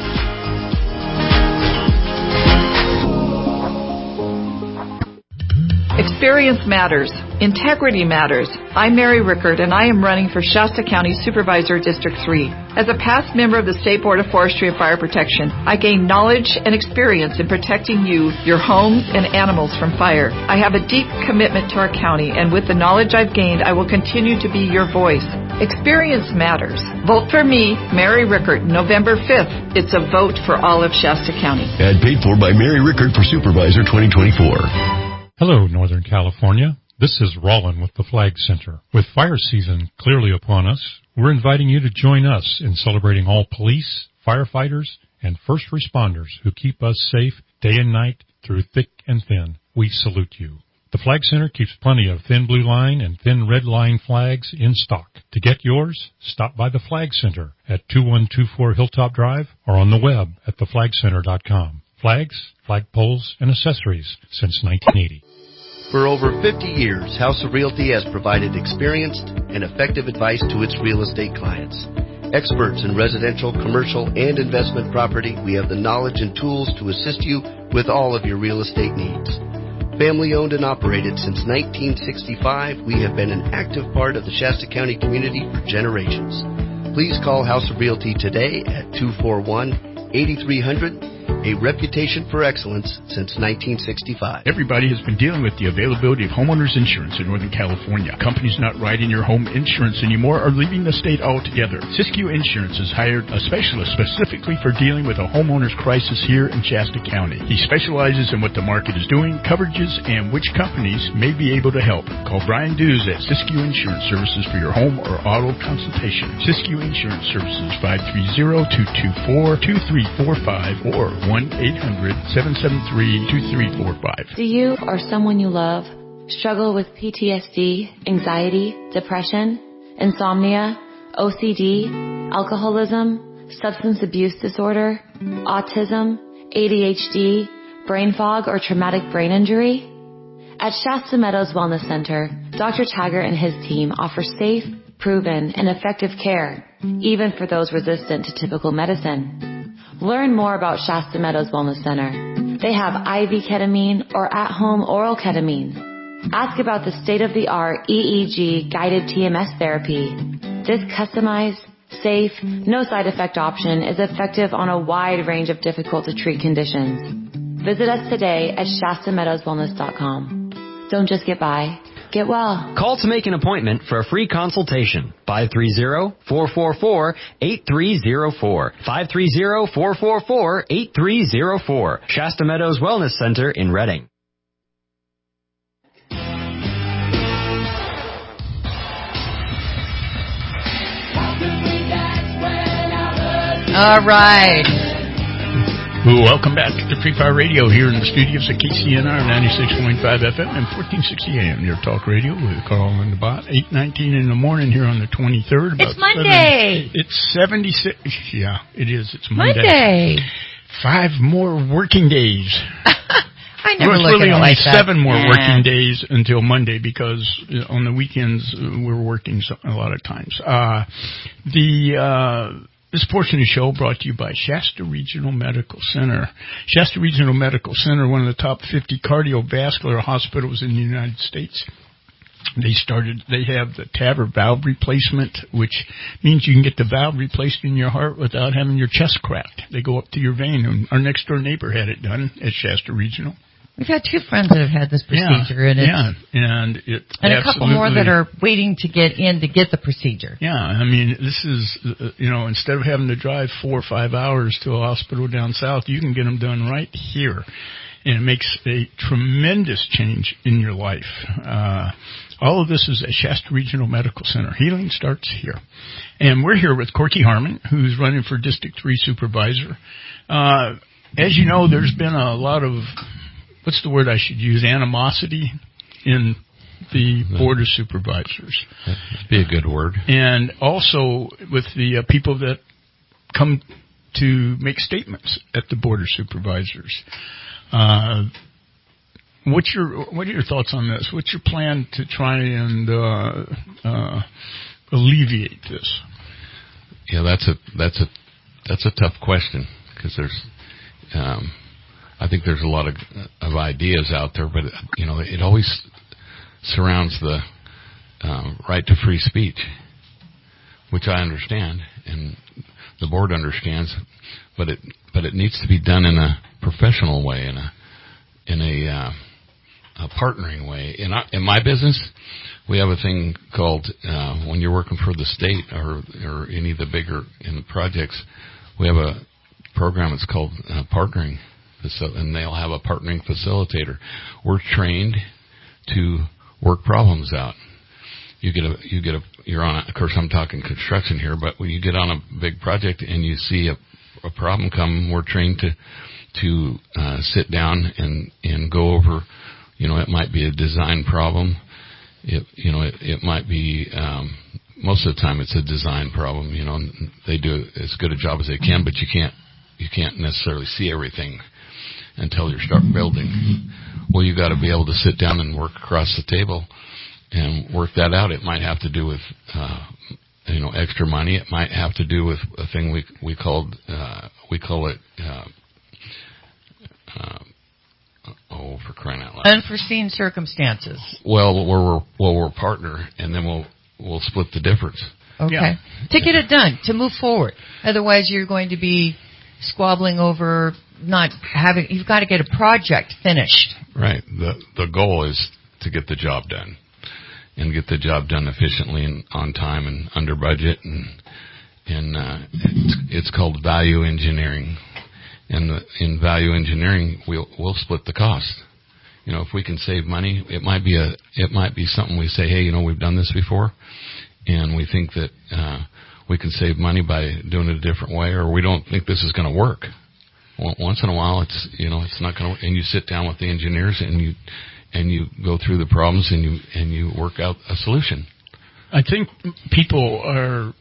Experience matters. Integrity matters. I'm Mary Rickard, and I am running for Shasta County Supervisor District three. As a past member of the State Board of Forestry and Fire Protection, I gained knowledge and experience in protecting you, your homes, and animals from fire. I have a deep commitment to our county, and with the knowledge I've gained, I will continue to be your voice. Experience matters. Vote for me, Mary Rickard, November fifth. It's a vote for all of Shasta County. Ad paid for by Mary Rickard for Supervisor twenty twenty-four. Hello, Northern California. This is Rollin with the Flag Center. With fire season clearly upon us, we're inviting you to join us in celebrating all police, firefighters, and first responders who keep us safe day and night through thick and thin. We salute you. The Flag Center keeps plenty of thin blue line and thin red line flags in stock. To get yours, stop by the Flag Center at two one two four Hilltop Drive or on the web at the flag center dot com. Flags, flagpoles, and accessories since nineteen eighty. For over fifty years, House of Realty has provided experienced and effective advice to its real estate clients. Experts in residential, commercial, and investment property, we have the knowledge and tools to assist you with all of your real estate needs. Family owned and operated since nineteen sixty-five, we have been an active part of the Shasta County community for generations. Please call House of Realty today at two four one, eight three zero zero. A reputation for excellence since nineteen sixty-five. Everybody has been dealing with the availability of homeowners insurance in Northern California. Companies not writing your home insurance anymore are leaving the state altogether. Siskiyou Insurance has hired a specialist specifically for dealing with a homeowner's crisis here in Shasta County. He specializes in what the market is doing, coverages, and which companies may be able to help. Call Brian Dews at Siskiyou Insurance Services for your home or auto consultation. Siskiyou Insurance Services, five three zero, two two four, two three four five or one eight hundred, seven seven three, two three four five. Do you or someone you love struggle with P T S D, anxiety, depression, insomnia, O C D, alcoholism, substance abuse disorder, autism, A D H D, brain fog, or traumatic brain injury? At Shasta Meadows Wellness Center, Doctor Taggart and his team offer safe, proven, and effective care, even for those resistant to typical medicine. Learn more about Shasta Meadows Wellness Center. They have I V ketamine or at-home oral ketamine. Ask about the state-of-the-art E E G guided T M S therapy. This customized, safe, no side effect option is effective on a wide range of difficult to treat conditions. Visit us today at shasta meadows wellness dot com. Don't just get by. Get well. Call to make an appointment for a free consultation. five three zero, four four four, eight three zero four. five three zero, four four four, eight three zero four. Shasta Meadows Wellness Center in Redding. All right. Welcome back to Free Fire Radio here in the studios at K C N R ninety-six point five F M and fourteen sixty A M. Your talk radio with Carl and the Bot. eight nineteen in the morning here on the twenty-third. It's Monday. Seven, it's seventy-six. Yeah, it is. It's Monday. Monday. Five more working days. I never well, it's look really at it only like that. seven more Nah. working days until Monday because uh, on the weekends uh, we're working so, a lot of times. Uh, the uh, this portion of the show brought to you by Shasta Regional Medical Center. Shasta Regional Medical Center, one of the top fifty cardiovascular hospitals in the United States. They started, they have the TAVR valve replacement, which means you can get the valve replaced in your heart without having your chest cracked. They go up to your vein, and our next door neighbor had it done at Shasta Regional. We've had two friends that have had this procedure, yeah, and it's, yeah, and it and a couple more that are waiting to get in to get the procedure. Yeah, I mean, this is, uh, you know, instead of having to drive four or five hours to a hospital down south, you can get them done right here, and it makes a tremendous change in your life. Uh, all of this is at Shasta Regional Medical Center. Healing starts here. And we're here with Corky Harmon, who's running for District three Supervisor. Uh, as you know, there's been a lot of, what's the word I should use, animosity in the Board of Supervisors. That'd be a good word. And also with the uh, people that come to make statements at the Board of Supervisors. Uh, what's your what are your thoughts on this? What's your plan to try and uh, uh, alleviate this? Yeah, that's a that's a that's a tough question because there's, um, I think there's a lot of of ideas out there, but you know it always surrounds the um, right to free speech, which I understand and the board understands, but it but it needs to be done in a professional way, in a in a, uh, a partnering way. In our, in my business, we have a thing called uh, when you're working for the state or or any of the bigger in the projects, we have a program. It's called uh, partnering, and they'll have a partnering facilitator. We're trained to work problems out. You get a you get a you're on. A, of course, I'm talking construction here, but when you get on a big project and you see a a problem come, we're trained to to uh, sit down and, and go over, you know, it might be a design problem. It, you know, it, it might be, um, most of the time it's a design problem, you know, and they do as good a job as they can, but you can't, you can't necessarily see everything until you start building. Well, you got to be able to sit down and work across the table and work that out. It might have to do with, uh, you know, extra money. It might have to do with a thing we we called uh, we call it uh, uh, oh, for crying out loud, unforeseen circumstances. Well, we're well we're a partner, and then we'll we'll split the difference. Okay, yeah. To get it done, to move forward. Otherwise, you're going to be squabbling over not having. You've got to get a project finished. Right. the The goal is to get the job done. And get the job done efficiently and on time and under budget, and and uh, it's, it's called value engineering. And the, in value engineering, we'll we'll split the cost. You know, if we can save money, it might be a it might be something we say, hey, you know, we've done this before, and we think that uh, we can save money by doing it a different way, or we don't think this is going to work. Well, once in a while, it's you know, it's not going to. And you sit down with the engineers and you. And you go through the problems and you and you work out a solution. I think people are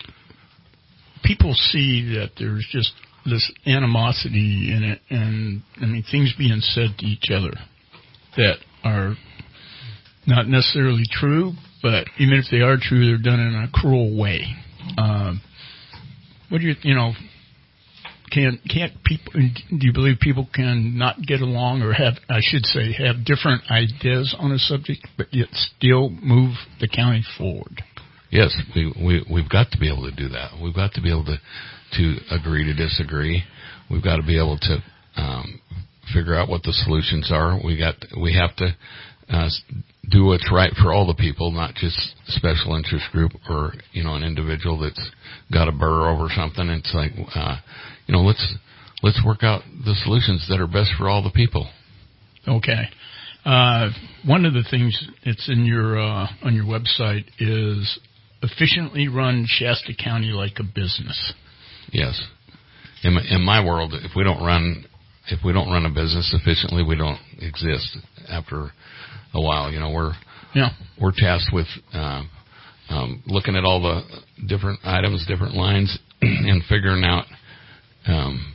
people see that there's just this animosity in it, and I mean things being said to each other that are not necessarily true, but even if they are true, they're done in a cruel way. Um, what do you you know? Can can't people? Do you believe people can not get along, or have I should say have different ideas on a subject, but yet still move the county forward? Yes, we we we've got to be able to do that. We've got to be able to to agree to disagree. We've got to be able to um, figure out what the solutions are. We got we have to uh, do what's right for all the people, not just special interest group or you know an individual that's got a burr over something. It's like. Uh, You know, let's let's work out the solutions that are best for all the people. Okay. Uh, one of the things that's in your uh, on your website is efficiently run Shasta County like a business. Yes. In my, in my world, if we don't run if we don't run a business efficiently, we don't exist. After a while, you know, we're yeah. we're tasked with uh, um, looking at all the different items, different lines, and figuring out. Um,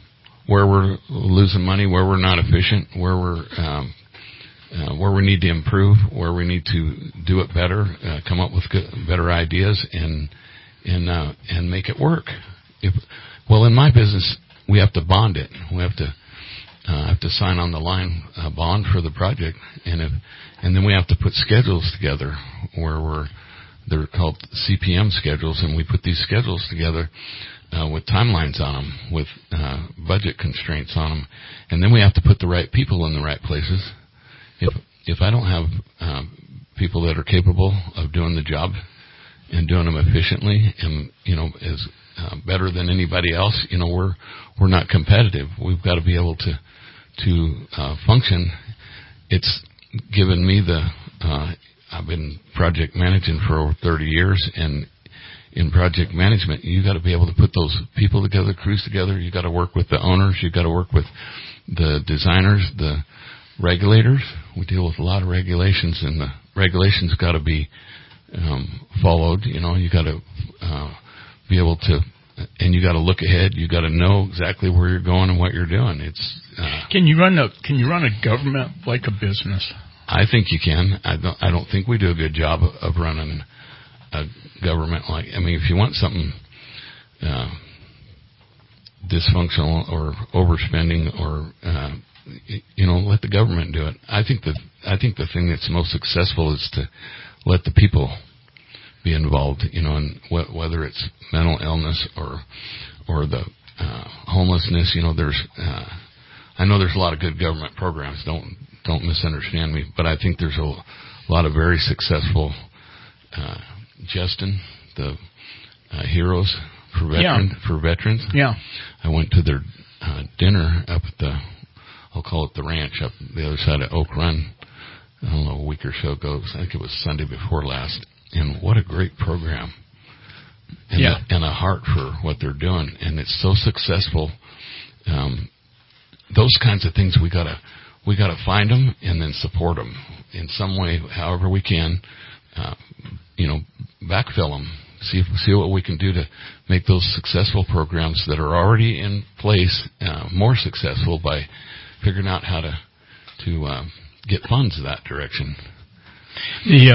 where we're losing money, where we're not efficient, where we're um, uh, where we need to improve, where we need to do it better, uh, come up with good, better ideas, and and uh, and make it work. If, well, in my business, we have to bond it. We have to uh, have to sign on the line uh, bond for the project, and if and then we have to put schedules together where we're they're called C P M schedules, and we put these schedules together uh, with timelines on them, with uh, budget constraints on them, and then we have to put the right people in the right places. If if I don't have um, people that are capable of doing the job and doing them efficiently, and you know, as uh, better than anybody else, you know, we're we're not competitive. We've got to be able to to uh, function. It's given me the. Uh, I've been project managing for over thirty years, and in project management, you got to be able to put those people together, crews together. You got to work with the owners. You got to work with the designers, the regulators. We deal with a lot of regulations, and the regulations got to be um, followed. You know, you got to uh, be able to, and you got to look ahead. You got to know exactly where you're going and what you're doing. It's uh, can you run a can you run a government like a business? I think you can. I don't. I don't think we do a good job of, of running a government like. I mean, if you want something uh, dysfunctional or overspending, or uh, you know, let the government do it. I think that I think the thing that's most successful is to let the people be involved. You know, and wh- whether it's mental illness or or the uh, homelessness. You know, there's. Uh, I know there's a lot of good government programs. Don't. Don't misunderstand me, but I think there's a, a lot of very successful. Uh, Justin, the uh, Heroes for veterans. Yeah. For veterans. Yeah. I went to their uh, dinner up at the, I'll call it the ranch up the other side of Oak Run. I don't know, a week or so ago. I think it was Sunday before last. And what a great program. And, yeah. a, and a heart for what they're doing. And it's so successful. Um, those kinds of things we gotta. We got to find them and then support them in some way, however we can. Uh, you know, backfill them. See if, see what we can do to make those successful programs that are already in place uh, more successful by figuring out how to to uh, get funds that direction. The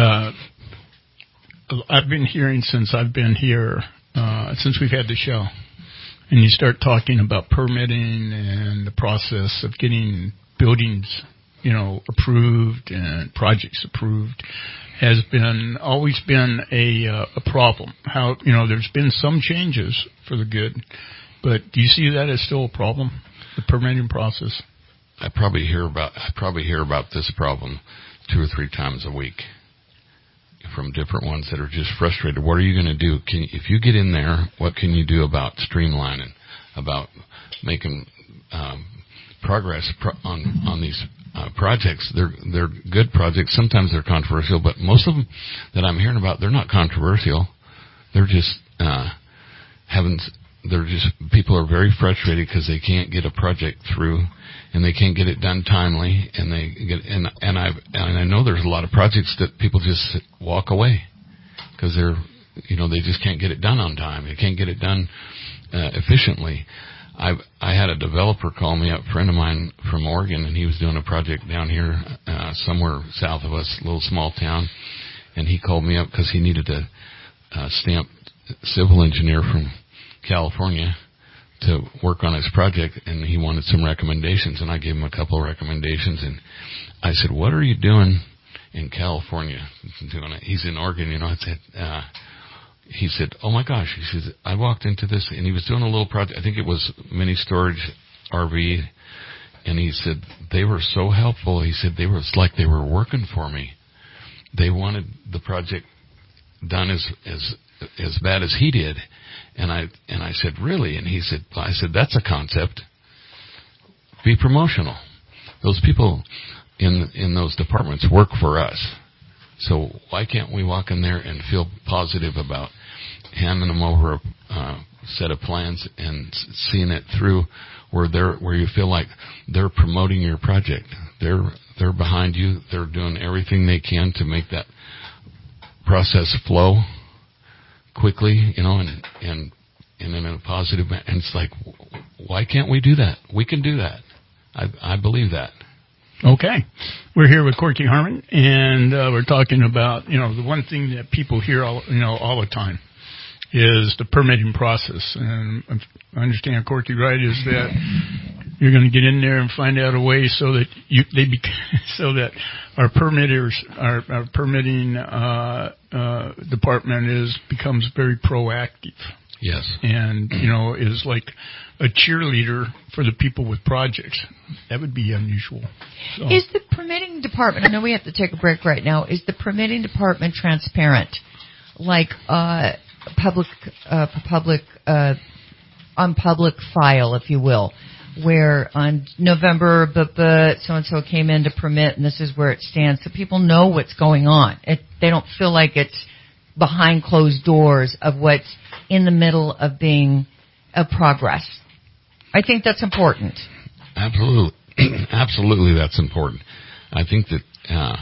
uh, I've been hearing since I've been here uh, since we've had the show, and you start talking about permitting and the process of getting buildings, you know, approved and projects approved has been always been a uh, a problem. How, you know, there's been some changes for the good, but do you see that as still a problem, the permitting process? I probably hear about I probably hear about this problem two or three times a week from different ones that are just frustrated. What are you going to do? Can if you get in there, what can you do about streamlining, about making um, progress pro- on on these uh, projects? They're they're good projects. Sometimes they're controversial, but most of them that I'm hearing about, they're not controversial. They're just uh, having. They're just people are very frustrated because they can't get a project through, and they can't get it done timely, and they get and and I and I know there's a lot of projects that people just walk away because they're you know they just can't get it done on time. They can't get it done uh, efficiently. I I had a developer call me up, a friend of mine from Oregon, and he was doing a project down here uh, somewhere south of us, a little small town, and he called me up because he needed a uh, stamped civil engineer from California to work on his project, and he wanted some recommendations, and I gave him a couple of recommendations, and I said, "What are you doing in California?" Doing it. He's in Oregon, you know. I said. Uh, He said, "Oh my gosh!" He says, "I walked into this, and he was doing a little project. I think it was mini storage R V." And he said they were so helpful. He said they were it's like they were working for me. They wanted the project done as as as bad as he did, and I and I said, "Really?" And he said, "I said that's a concept. Be promotional. Those people in in those departments work for us. So why can't we walk in there and feel positive about handing them over a uh, set of plans and seeing it through, where they're where you feel like they're promoting your project? They're they're behind you. They're doing everything they can to make that process flow quickly, you know, and and and in a positive manner. And it's like, why can't we do that? We can do that. I, I believe that. Okay. We're here with Corky Harmon, and uh, we're talking about, you know, the one thing that people hear all, you know, all the time is the permitting process. And I understand, Corky, right, is that you're going to get in there and find out a way so that you they be, so that our permitters, our, our permitting uh, uh, department is becomes very proactive. Yes. And, you know, is like a cheerleader for the people with projects. That would be unusual. So. Is the permitting department, I know we have to take a break right now, is the permitting department transparent? Like uh, public, uh, public, uh, on public file, if you will, where on November, but, but so-and-so came in to permit, and this is where it stands, so people know what's going on. It, they don't feel like it's behind closed doors of what's in the middle of being a progress. I think that's important. Absolutely. Absolutely, that's important. I think that, uh,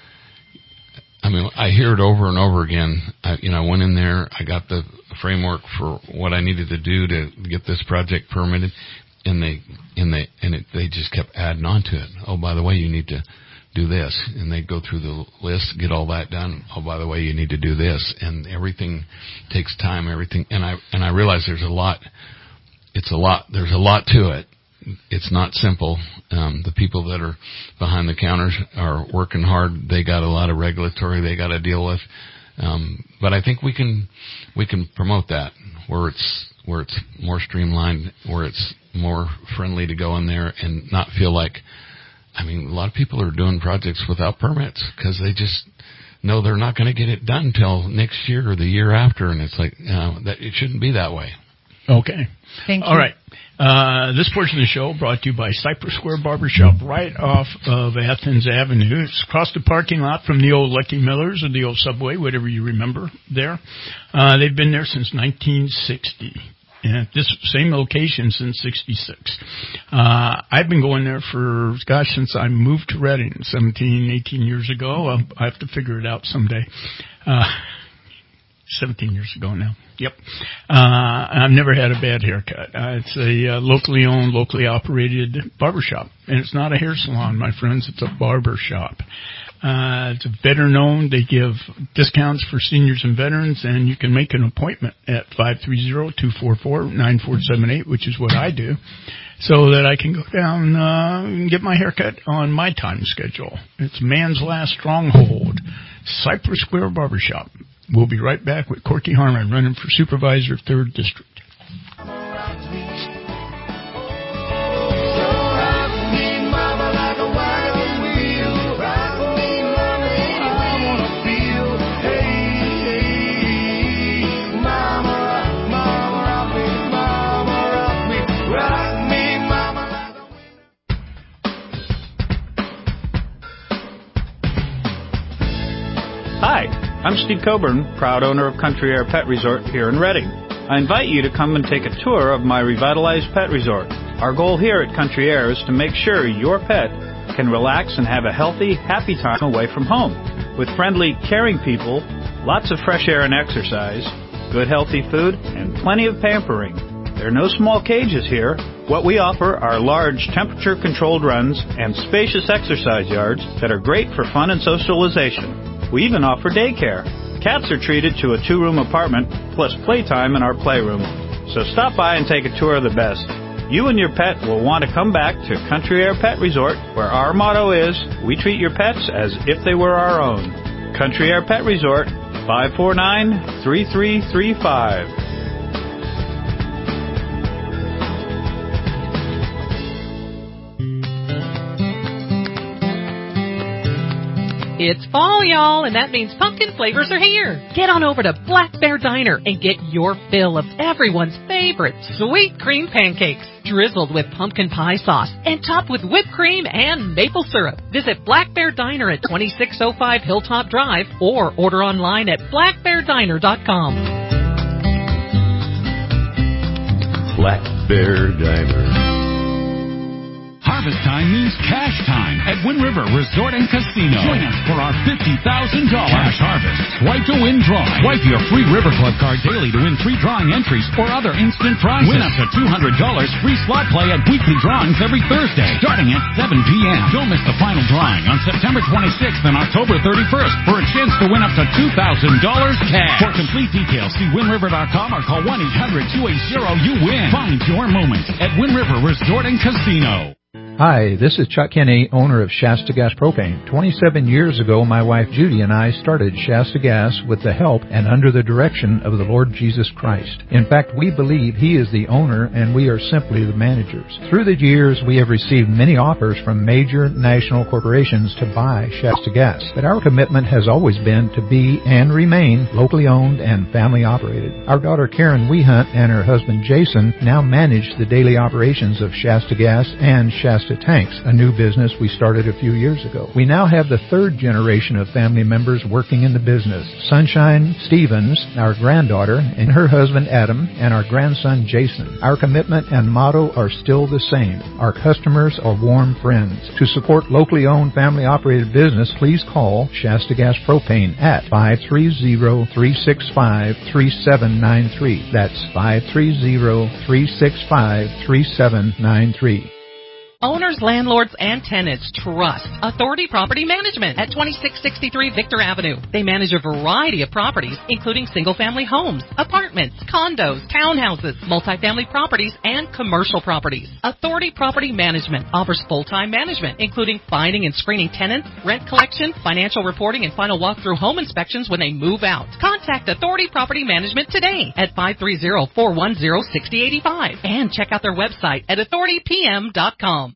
I mean, I hear it over and over again. I, you know, I went in there, I got the framework for what I needed to do to get this project permitted, and they, and they, and it, they just kept adding on to it. Oh, by the way, you need to do this, and they go through the list, get all that done. Oh, by the way, you need to do this, and everything takes time. Everything, and I and I realize there's a lot. It's a lot. There's a lot to it. It's not simple. Um, the people that are behind the counters are working hard. They got a lot of regulatory they got to deal with. Um, but I think we can we can promote that where it's where it's more streamlined, where it's more friendly to go in there and not feel like. I mean, a lot of people are doing projects without permits because they just know they're not going to get it done until next year or the year after, and it's like, you know, that it shouldn't be that way. Okay. Thank you. All right. Uh, this portion of the show brought to you by Cypress Square Barbershop right off of Athens Avenue. It's across the parking lot from the old Lucky Millers or the old Subway, whatever you remember there. Uh, they've been there since nineteen sixty. And at this same location since sixty-six. Uh, I've been going there for, gosh, since I moved to Redding seventeen, eighteen years ago. I'll, I have to figure it out someday. Uh, seventeen years ago now. Yep. Uh, I've never had a bad haircut. Uh, it's a uh, locally owned, locally operated barbershop. And it's not a hair salon, my friends. It's a barber shop. Uh, it's veteran owned. They give discounts for seniors and veterans, and you can make an appointment at five three zero, two four four, nine four seven eight, which is what I do, so that I can go down uh, and get my haircut on my time schedule. It's man's last stronghold, Cypress Square Barbershop. We'll be right back with Corky Harmon, running for Supervisor, third District. Hi, I'm Steve Coburn, proud owner of Country Air Pet Resort here in Redding. I invite you to come and take a tour of my revitalized pet resort. Our goal here at Country Air is to make sure your pet can relax and have a healthy, happy time away from home. With friendly, caring people, lots of fresh air and exercise, good healthy food, and plenty of pampering. There are no small cages here. What we offer are large temperature-controlled runs and spacious exercise yards that are great for fun and socialization. We even offer daycare. Cats are treated to a two-room apartment plus playtime in our playroom. So stop by and take a tour of the best. You and your pet will want to come back to Country Air Pet Resort, where our motto is, we treat your pets as if they were our own. Country Air Pet Resort, five four nine, three three three five. It's fall, y'all, and that means pumpkin flavors are here. Get on over to Black Bear Diner and get your fill of everyone's favorite sweet cream pancakes, drizzled with pumpkin pie sauce and topped with whipped cream and maple syrup. Visit Black Bear Diner at twenty-six oh five Hilltop Drive or order online at black bear diner dot com. Black Bear Diner. Harvest time means cash time at Wind River Resort and Casino. Join us for our fifty thousand dollars Cash Harvest Swipe to Win drawing. Swipe your free River Club card daily to win free drawing entries or other instant prizes. Win up to two hundred dollars free slot play at weekly drawings every Thursday, starting at seven p.m. Don't miss the final drawing on September twenty-sixth and October thirty-first for a chance to win up to two thousand dollars cash. For complete details, see Wind River dot com or call one eight hundred two eight zero you win. Find your moment at Wind River Resort and Casino. Hi, this is Chuck Kinney, owner of Shasta Gas Propane. twenty-seven years ago, my wife Judy and I started Shasta Gas with the help and under the direction of the Lord Jesus Christ. In fact, we believe He is the owner and we are simply the managers. Through the years, we have received many offers from major national corporations to buy Shasta Gas, but our commitment has always been to be and remain locally owned and family operated. Our daughter Karen Wehunt and her husband Jason now manage the daily operations of Shasta Gas and Shasta Tanks, a new business we started a few years ago. We now have the third generation of family members working in the business. Sunshine Stevens, our granddaughter, and her husband Adam, and our grandson Jason. Our commitment and motto are still the same. Our customers are warm friends. To support locally owned family operated business, please call Shasta Gas Propane at five three zero, three six five, three seven nine three. That's five three zero, three six five, three seven nine three. Owners, landlords, and tenants trust Authority Property Management at twenty-six sixty-three Victor Avenue. They manage a variety of properties, including single-family homes, apartments, condos, townhouses, multifamily properties, and commercial properties. Authority Property Management offers full-time management, including finding and screening tenants, rent collection, financial reporting, and final walkthrough home inspections when they move out. Contact Authority Property Management today at five three zero, four one zero, six zero eight five and check out their website at authority p m dot com.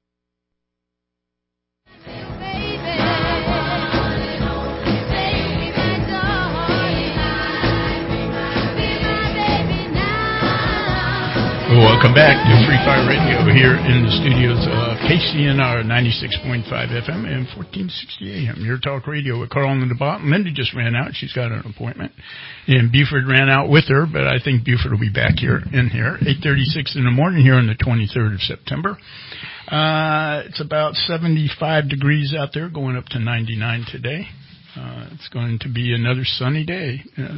Welcome back to Free Fire Radio here in the studios of K C N R ninety-six point five F M and fourteen sixty A M. Your talk radio with Carl on the bottom. Linda just ran out. She's got an appointment. And Buford ran out with her, but I think Buford will be back here in here. eight thirty-six in the morning here on the twenty-third of September. Uh, it's about seventy-five degrees out there, going up to ninety-nine today. Uh, it's going to be another sunny day. Uh,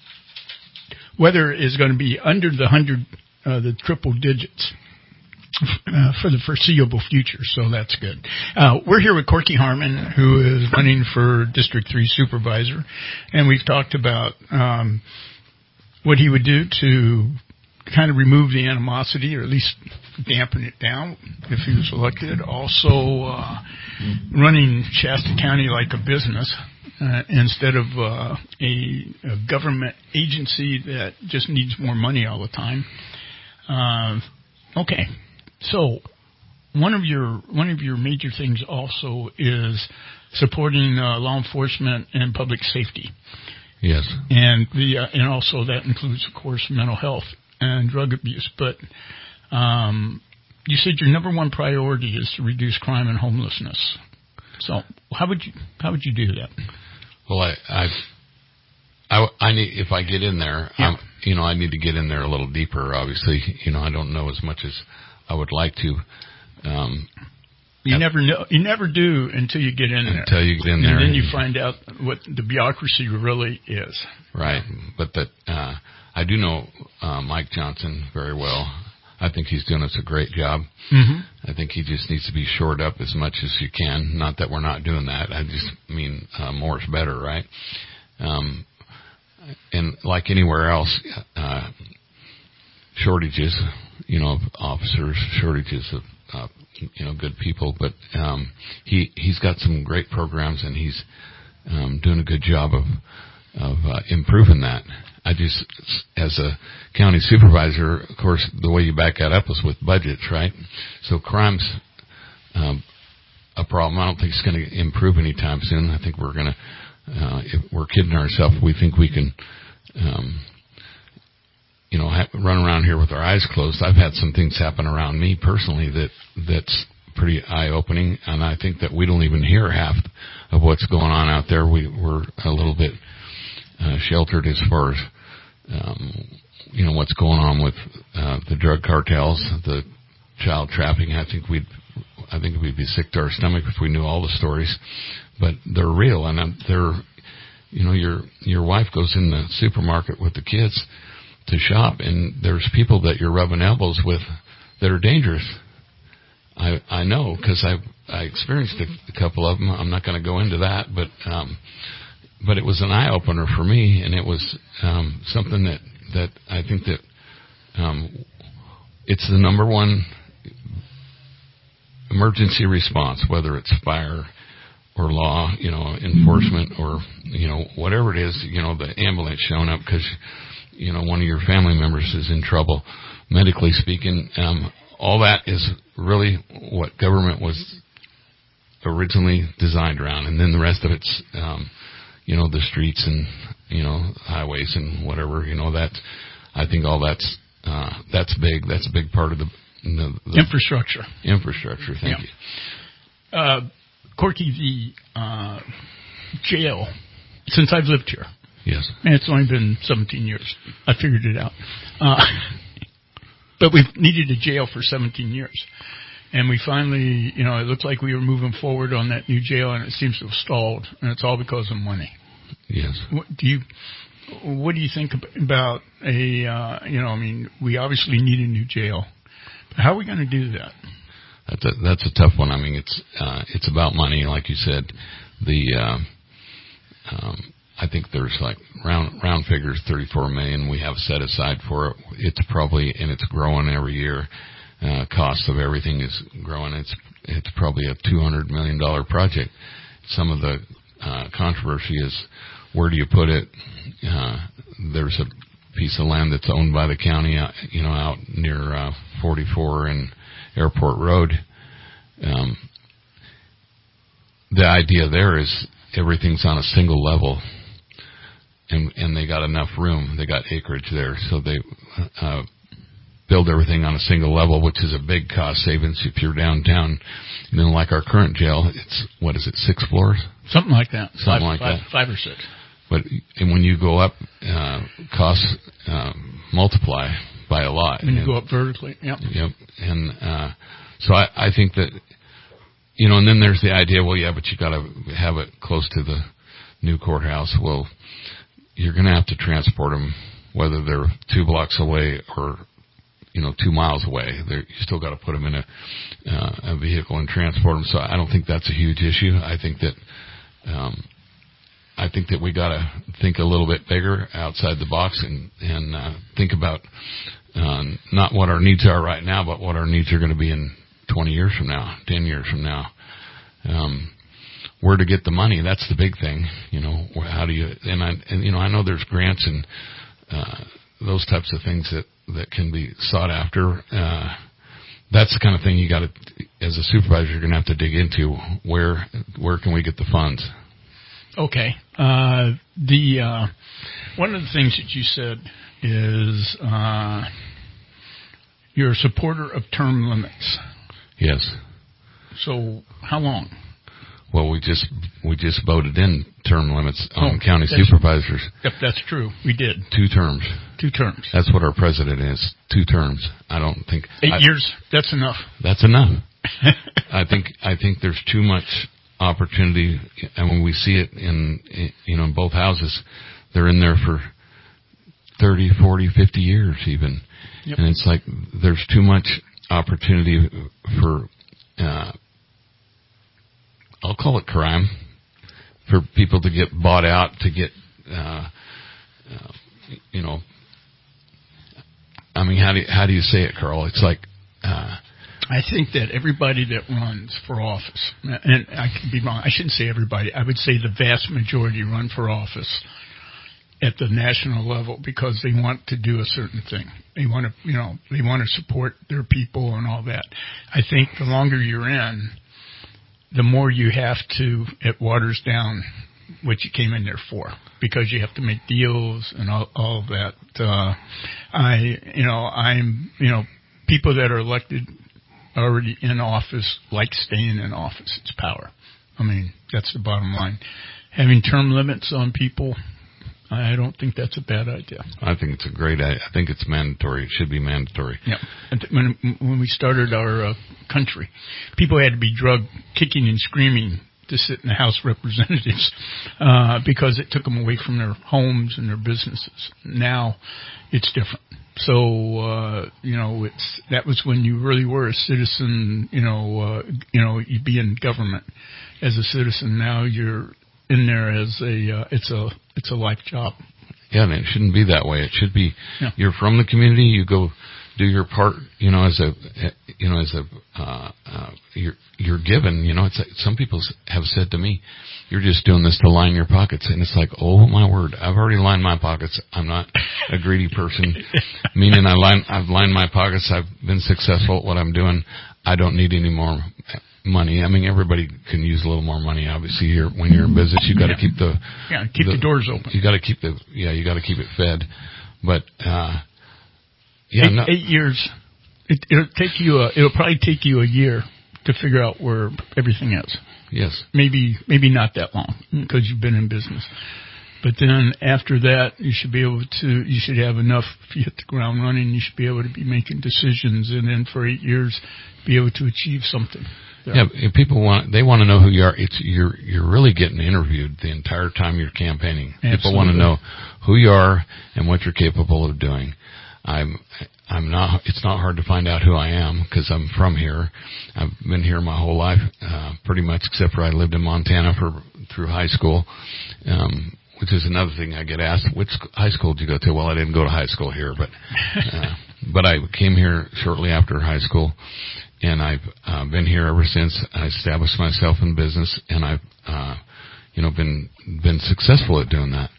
weather is going to be under the hundred Uh, the triple digits uh, for the foreseeable future, so that's good. Uh, we're here with Corky Harmon, who is running for District three Supervisor, and we've talked about um, what he would do to kind of remove the animosity, or at least dampen it down if he was elected. Also, uh, running Shasta County like a business. Uh, instead of uh, a, a government agency that just needs more money all the time. Uh, okay, so one of your one of your major things also is supporting uh, law enforcement and public safety. Yes, and the uh, and also that includes, of course, mental health and drug abuse. But um, you said your number one priority is to reduce crime and homelessness. So how would you how would you do that? Well, I. I I, I need, if I get in there, yeah. um, you know, I need to get in there a little deeper, obviously. You know, I don't know as much as I would like to. Um, you never know, you never do until you get in until there. Until you get in and there. And then you find out what the bureaucracy really is. Right. But that, uh, I do know, uh, Mike Johnson very well. I think he's doing us a great job. Mm-hmm. I think he just needs to be shored up as much as you can. Not that we're not doing that. I just mean, uh, more is better, right? Um, And like anywhere else, uh, shortages, you know, of officers, shortages of, uh, you know, good people. But um, he he's got some great programs, and he's um, doing a good job of of uh, improving that. I just, as a county supervisor, of course, the way you back that up is with budgets, right? So crime's um, a problem. I don't think it's going to improve anytime soon. I think we're going to. Uh, if we're kidding ourselves, we think we can, um, you know, ha- run around here with our eyes closed. I've had some things happen around me personally that that's pretty eye-opening, and I think that we don't even hear half of what's going on out there. We, we're a little bit uh, sheltered as far as, um, you know, what's going on with uh, the drug cartels, the child trafficking. I think we'd I think we'd be sick to our stomach if we knew all the stories, but they're real, and they're, you know, your your wife goes in the supermarket with the kids to shop, and there's people that you're rubbing elbows with that are dangerous. I I know because I I experienced a, a couple of them. I'm not going to go into that, but um, but it was an eye opener for me, and it was um, something that that I think that um, it's the number one emergency response, whether it's fire or law, you know, enforcement or, you know, whatever it is, you know, the ambulance showing up because, you know, one of your family members is in trouble, medically speaking. Um, all that is really what government was originally designed around. And then the rest of it's, um, you know, the streets and, you know, highways and whatever, you know, that, I think all that's, uh, that's big. That's a big part of the, the, the infrastructure. Infrastructure. Thank yeah. you. Uh, Corky, the uh, jail, since I've lived here. Yes. And it's only been seventeen years. I figured it out. Uh, but we've needed a jail for seventeen years. And we finally, you know, it looked like we were moving forward on that new jail, and it seems to have stalled. And it's all because of money. Yes. What do you, what do you think about a, uh, you know, I mean, we obviously need a new jail. How are we going to do that? That's a, that's a tough one. I mean, it's uh, it's about money, like you said. The uh, um, I think there's like round round figures, thirty-four million we have set aside for it. It's probably and it's growing every year. Uh, cost of everything is growing. It's it's probably a two hundred million dollar project. Some of the uh, controversy is where do you put it? Uh, there's a piece of land that's owned by the county, uh, you know, out near uh, forty-four and Airport Road. Um, the idea there is everything's on a single level, and and they got enough room. They got acreage there, so they uh, build everything on a single level, which is a big cost savings if you're downtown. You know, like our current jail, it's what is it, six floors? Something like that. Something five, like five, that. Five or six. But and when you go up, uh, costs uh, multiply by a lot. When you and, go up vertically, yep. Yep. And uh, so I, I think that, you know, and then there's the idea, well, yeah, but you got to have it close to the new courthouse. Well, you're going to have to transport them, whether they're two blocks away or, you know, two miles away. They're, you still got to put them in a, uh, a vehicle and transport them. So I don't think that's a huge issue. I think that. Um, I think that we got to think a little bit bigger outside the box and and uh, think about uh, not what our needs are right now, but what our needs are going to be in twenty years from now, ten years from now. Um, where to get the money? That's the big thing. You know, how do you? And I and you know I know there's grants and uh, those types of things that that can be sought after. Uh, that's the kind of thing you got to, as a supervisor, you're going to have to dig into. Where where can we get the funds? Okay. Uh, the uh, one of the things that you said is uh, you're a supporter of term limits. Yes. So how long? Well, we just we just voted in term limits on oh, county supervisors. Yep, that's true. We did. Two terms. Two terms. That's what our president is. Two terms. I don't think eight I, years. That's enough. That's enough. I think I think there's too much opportunity, and when we see it in, you know, in both houses, they're in there for thirty, forty, fifty years even. Yep. And it's like there's too much opportunity for, uh, I'll call it crime, for people to get bought out, to get, uh, uh, you know, I mean, how do you, how do you say it, Carl? It's like, uh, I think that everybody that runs for office, and I could be wrong, I shouldn't say everybody, I would say the vast majority run for office at the national level because they want to do a certain thing. They want to, you know, they want to support their people and all that. I think the longer you're in, the more you have to, it waters down what you came in there for, because you have to make deals and all, all of that. Uh, I, you know, I'm, you know, people that are elected already in office like staying in office. It's power. I mean, that's the bottom line. Having term limits on people, I don't think that's a bad idea. I think it's a great idea. I think it's mandatory. It should be mandatory. Yeah. When when we started our uh, country, people had to be drugged, kicking and screaming, to sit in the House of Representatives uh, because it took them away from their homes and their businesses. Now it's different. So uh, you know, it's that was when you really were a citizen. You know, uh, you know, you'd be in government as a citizen. Now you're in there as a uh, it's a it's a life job. Yeah, and it shouldn't be that way. It should be yeah. You're from the community. You go do your part. You know, as a you know as a uh, uh, you're you're given. You know, it's like some people have said to me, "You're just doing this to line your pockets," and it's like, oh my word, I've already lined my pockets. I'm not a greedy person. Meaning, I line I've lined my pockets. I've been successful at what I'm doing. I don't need any more money. I mean, everybody can use a little more money. Obviously, here when you're in business, you got to yeah. keep the yeah keep the, the doors open. You got to keep the yeah you got to keep it fed. But uh, yeah, eight, no, eight years. It, it'll take you. A, it'll probably take you a year to figure out where everything is. Yes. Maybe maybe not that long because you've been in business. But then after that, you should be able to. You should have enough. If you hit the ground running, you should be able to be making decisions, and then for eight years, be able to achieve something. Yeah, if people want, they want to know who you are. It's you're you're really getting interviewed the entire time you're campaigning. Absolutely. People want to know who you are and what you're capable of doing. I'm I'm not. It's not hard to find out who I am because I'm from here. I've been here my whole life, uh, pretty much, except for I lived in Montana for through high school, um, which is another thing I get asked. Which high school did you go to? Well, I didn't go to high school here, but uh, but I came here shortly after high school. And I've uh, been here ever since. I established myself in business, and I've, uh, you know, been been successful at doing that.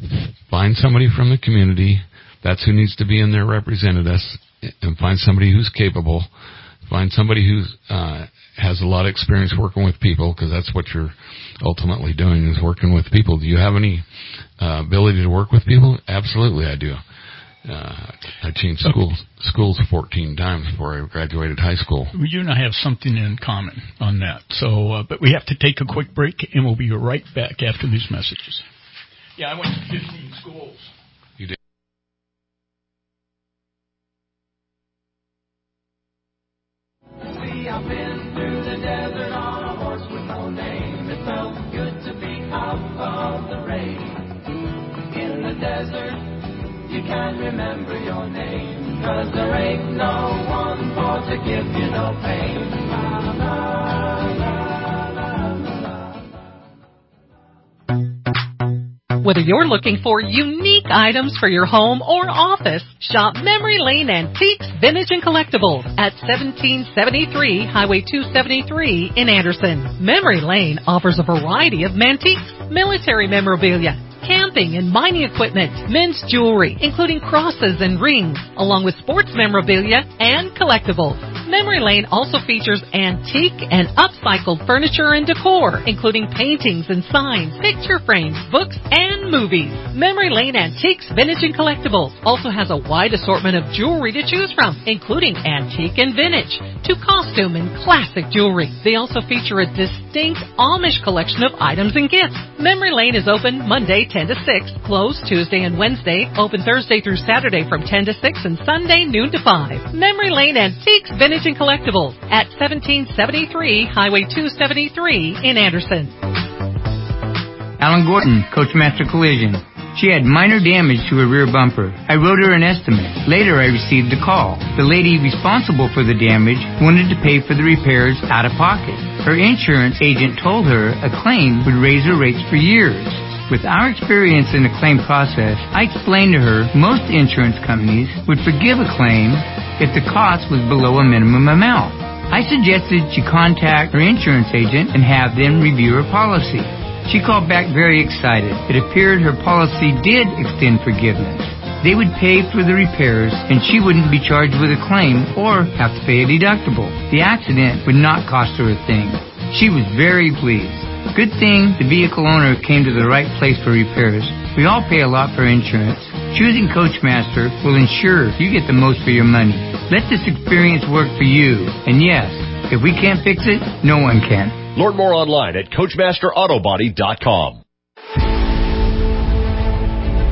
Find somebody from the community. That's who needs to be in there representing us, and find somebody who's capable. Find somebody who uh, has a lot of experience working with people, because that's what you're ultimately doing is working with people. Do you have any uh, ability to work with people? Absolutely, I do. Uh, I changed schools schools fourteen times before I graduated high school. You and I have something in common on that. So, uh, but we have to take a quick break, and we'll be right back after these messages. Yeah, I went to fifteen schools. You did? We have been through the desert on a horse with no name. It felt good to be out of the rain. In the desert, you can't remember your name, 'cause there ain't no one for to give you no pain. La, la, la, la, la, la. Whether you're looking for unique items for your home or office, shop Memory Lane Antiques, Vintage, and Collectibles at seventeen seventy-three Highway two seventy-three in Anderson. Memory Lane offers a variety of antiques, military memorabilia, camping and mining equipment, men's jewelry, including crosses and rings, along with sports memorabilia and collectibles. Memory Lane also features antique and upcycled furniture and decor, including paintings and signs, picture frames, books, and movies. Memory Lane Antiques, Vintage, and Collectibles also has a wide assortment of jewelry to choose from, including antique and vintage, to costume and classic jewelry. They also feature a distinct Amish collection of items and gifts. Memory Lane is open Monday ten to six, closed Tuesday and Wednesday, open Thursday through Saturday from ten to six, and Sunday noon to five. Memory Lane Antiques, Vintage, and Collectibles at seventeen seventy-three Highway two seventy-three in Anderson. Alan Gordon, Coachmaster Collision. She had minor damage to her rear bumper. I wrote her an estimate. Later, I received a call. The lady responsible for the damage wanted to pay for the repairs out of pocket. Her insurance agent told her a claim would raise her rates for years. With our experience in the claim process, I explained to her most insurance companies would forgive a claim if the cost was below a minimum amount. I suggested she contact her insurance agent and have them review her policy. She called back very excited. It appeared her policy did extend forgiveness. They would pay for the repairs, and she wouldn't be charged with a claim or have to pay a deductible. The accident would not cost her a thing. She was very pleased. Good thing the vehicle owner came to the right place for repairs. We all pay a lot for insurance. Choosing Coachmaster will ensure you get the most for your money. Let this experience work for you. And yes, if we can't fix it, no one can. Learn more online at Coachmaster Auto Body dot com.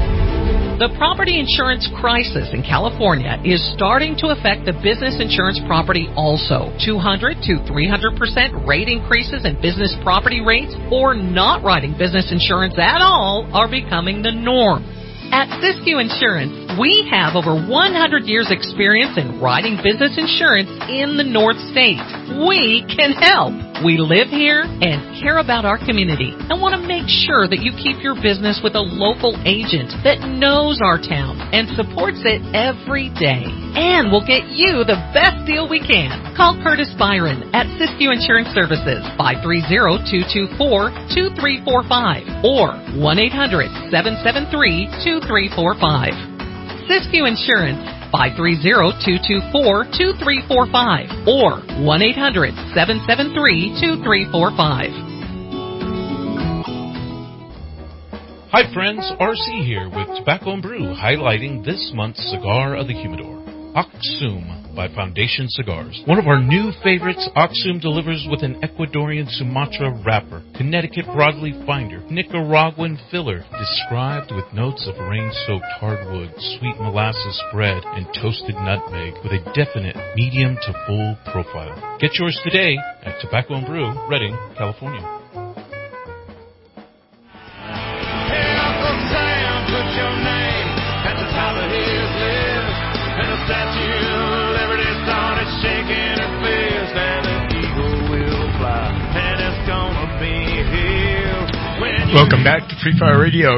The property insurance crisis in California is starting to affect the business insurance property also. two hundred to three hundred percent rate increases in business property rates or not writing business insurance at all are becoming the norm. At Siskiyou Insurance, we have over one hundred years experience in writing business insurance in the North State. We can help. We live here and care about our community and want to make sure that you keep your business with a local agent that knows our town and supports it every day. And we'll get you the best deal we can. Call Curtis Byron at Siskiyou Insurance Services, five three zero, two two four, two three four five or one eight hundred, seven seven three, two three four five. Siskiyou Insurance, five three zero, two two four, two three four five or one eight hundred, seven seven three, two three four five. Hi friends, R C here with Tobacco and Brew, highlighting this month's Cigar of the Humidor, Aksum by Foundation Cigars. One of our new favorites, Aksum delivers with an Ecuadorian Sumatra wrapper, Connecticut broadleaf binder, Nicaraguan filler, described with notes of rain-soaked hardwood, sweet molasses spread, and toasted nutmeg with a definite medium to full profile. Get yours today at Tobacco and Brew, Redding, California. Welcome back to Free Fire Radio.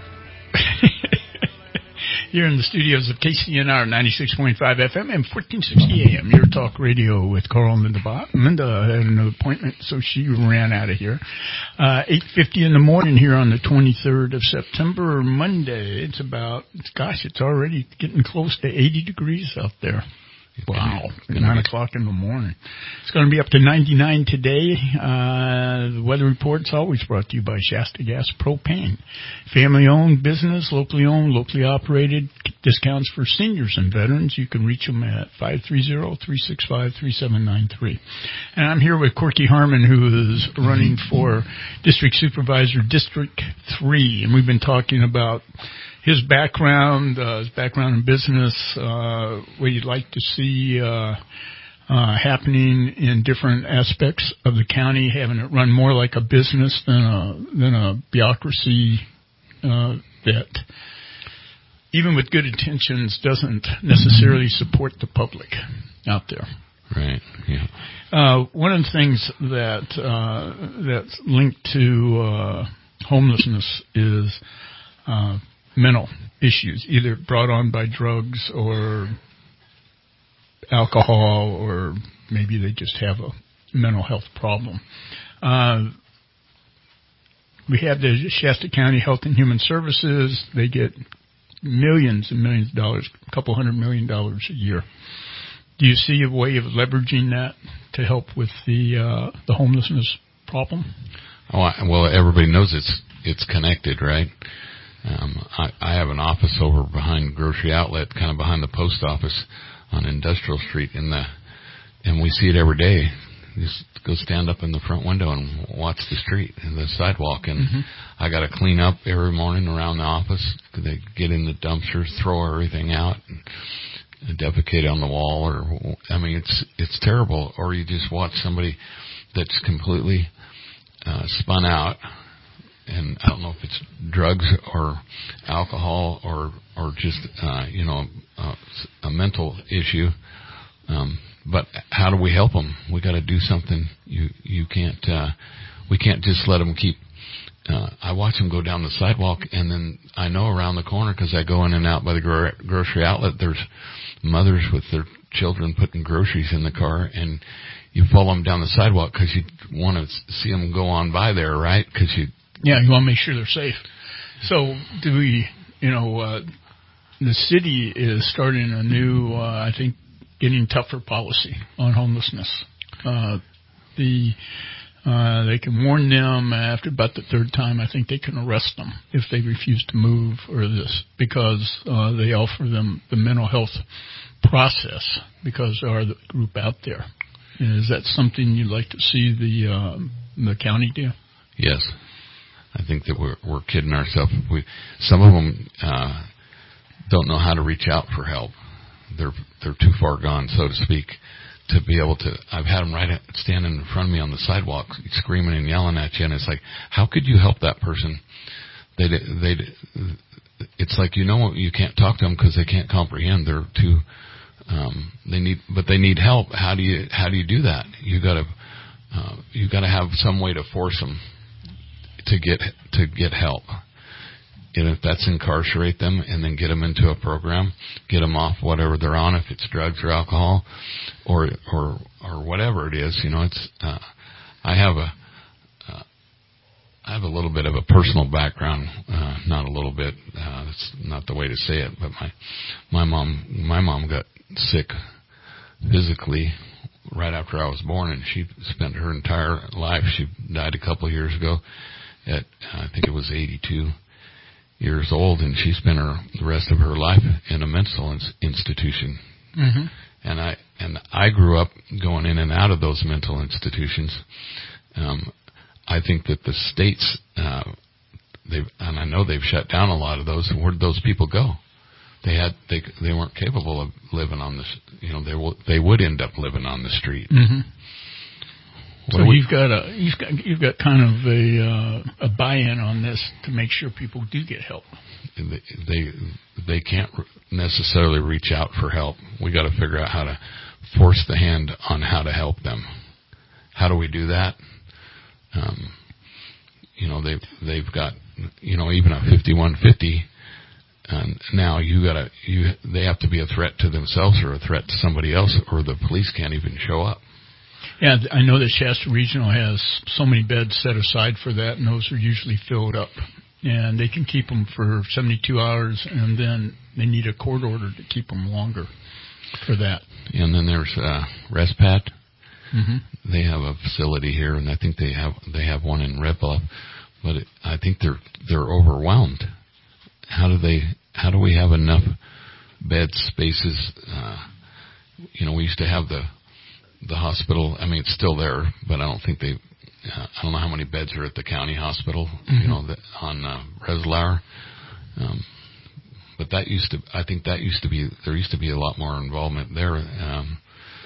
Here in the studios of K C N R ninety-six point five F M and fourteen sixty A M. Your talk radio with Carl and Linda Bott. Linda had an appointment, so she ran out of here. Uh, eight fifty in the morning here on the twenty-third of September, Monday. It's about, gosh, it's already getting close to eighty degrees out there. Wow, nine o'clock in the morning. It's going to be up to ninety-nine today. Uh, the weather report's always brought to you by Shasta Gas Propane. Family-owned business, locally owned, locally operated. Discounts for seniors and veterans. You can reach them at five three zero, three six five, three seven nine three. And I'm here with Corky Harmon, who is running for District Supervisor, District three. And we've been talking about his background, uh, his background in business, uh, what you'd like to see uh, uh, happening in different aspects of the county, having it run more like a business than a than a bureaucracy uh, that, even with good intentions, doesn't necessarily support the public out there. Right. Yeah. Uh, one of the things that uh, that's linked to uh, homelessness is Uh, mental issues, either brought on by drugs or alcohol, or maybe they just have a mental health problem. Uh, we have the Shasta County Health and Human Services. They get millions and millions of dollars, a couple hundred million dollars a year. Do you see a way of leveraging that to help with the uh, the homelessness problem? Oh, I, well, everybody knows it's it's connected, right? Um, I, I have an office over behind Grocery Outlet, kind of behind the post office on Industrial Street, in the, and we see it every day. You just go stand up in the front window and watch the street and the sidewalk, and mm-hmm. I got to clean up every morning around the office. They get in the dumpsters, throw everything out, and defecate on the wall, or I mean, it's it's terrible. Or you just watch somebody that's completely uh, spun out. And I don't know if it's drugs or alcohol or or just uh, you know uh, a mental issue. Um, but how do we help them? We got to do something. You you can't uh, we can't just let them keep. Uh, I watch them go down the sidewalk, and then I know around the corner, because I go in and out by the gro- grocery outlet. There's mothers with their children putting groceries in the car, and you follow them down the sidewalk because you want to see them go on by there, right? Because you Yeah, you want to make sure they're safe. So do we, you know, uh, the city is starting a new, uh, I think, getting tougher policy on homelessness. Uh, the uh, they can warn them after about the third time. I think they can arrest them if they refuse to move or this, because uh, they offer them the mental health process, because they are the group out there. Is that something you'd like to see the uh, the county do? Yes. I think that we're we're kidding ourselves. We some of them uh, don't know how to reach out for help. They're they're too far gone, so to speak, to be able to. I've had them right at, standing in front of me on the sidewalk, screaming and yelling at you, and it's like, how could you help that person? They they it's like, you know, you can't talk to them because they can't comprehend. They're too um, they need, but they need help. How do you how do you do that? You got to uh, you got to have some way to force them to get to get help. And if that's incarcerate them and then get them into a program, get them off whatever they're on, if it's drugs or alcohol, or or or whatever it is, you know, it's. Uh, I have a, uh, I have a little bit of a personal background, uh, not a little bit. Uh, that's not the way to say it, but my my mom my mom got sick physically right after I was born, and she spent her entire life. She died a couple of years ago at I think it was eighty-two. Years old, and she spent her the rest of her life in a mental ins- institution. Mm-hmm. And I and I grew up going in and out of those mental institutions. Um, I think that the states, uh, they and I know they've shut down a lot of those. Where did those people go? They had they they weren't capable of living on this. You know, they w- they would end up living on the street. Mm-hmm. So we, you've got a you've got you've got kind of a uh, a buy-in on this to make sure people do get help. They they, they can't necessarily reach out for help. We got to figure out how to force the hand on how to help them. How do we do that? Um, you know, they've they've got you know even a fifty-one fifty. And now you gotta you they have to be a threat to themselves or a threat to somebody else, or the police can't even show up. Yeah, I know that Shasta Regional has so many beds set aside for that, and those are usually filled up. And they can keep them for seventy-two hours, and then they need a court order to keep them longer for that. And then there's uh, ResPat. Mm-hmm. They have a facility here, and I think they have they have one in Red Bluff, but it, I think they're they're overwhelmed. How do they? How do we have enough bed spaces? Uh, you know, we used to have the. The hospital, I mean, it's still there, but I don't think they, uh, I don't know how many beds are at the county hospital, mm-hmm. you know, the, on uh, Reslauer. Um, but that used to, I think that used to be, there used to be a lot more involvement there. Um,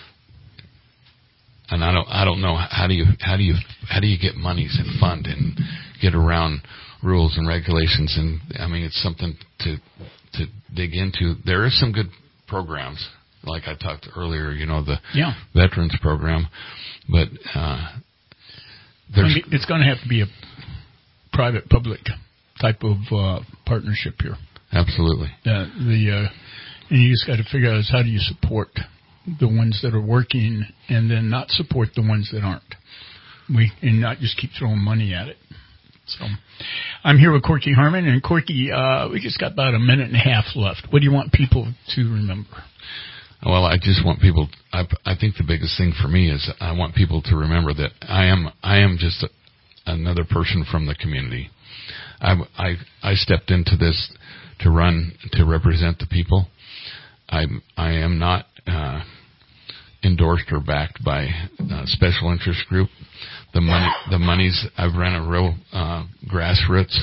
and I don't, I don't know, how do you, how do you, how do you get monies and fund and get around rules and regulations? And I mean, it's something to, to dig into. There is some good programs. Like I talked earlier, you know, the yeah. veterans program, but uh, there's it's going to have to be a private-public type of uh, partnership here. Absolutely. Uh, the uh, and you just got to figure out is how do you support the ones that are working, and then not support the ones that aren't. We and not just keep throwing money at it. So, I'm here with Corky Harmon, and Corky, uh, we just got about a minute and a half left. What do you want people to remember? Well, I just want people. I, I think the biggest thing for me is I want people to remember that I am. I am just a, another person from the community. I, I I stepped into this to run to represent the people. I I am not uh, endorsed or backed by a special interest group. The money, the monies. I've run a real uh, grassroots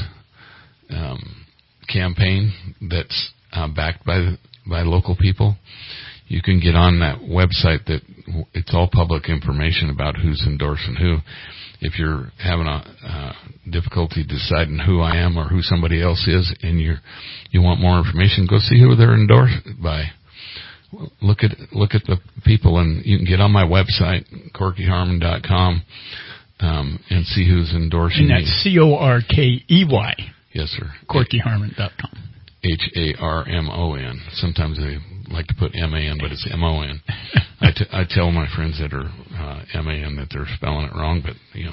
um, campaign that's uh, backed by by local people. You can get on that website that it's all public information about who's endorsing who. If you're having a uh, difficulty deciding who I am or who somebody else is, and you you want more information, go see who they're endorsed by. Look at look at the people, and you can get on my website, corky harmon dot com, um, and see who's endorsing and that's me. C O R K E Y. Yes, sir. corky harmon dot com. H A R M O N. Sometimes they like to put M A N, but it's M O N. I, t- I tell my friends that are uh, M A N that they're spelling it wrong, but, you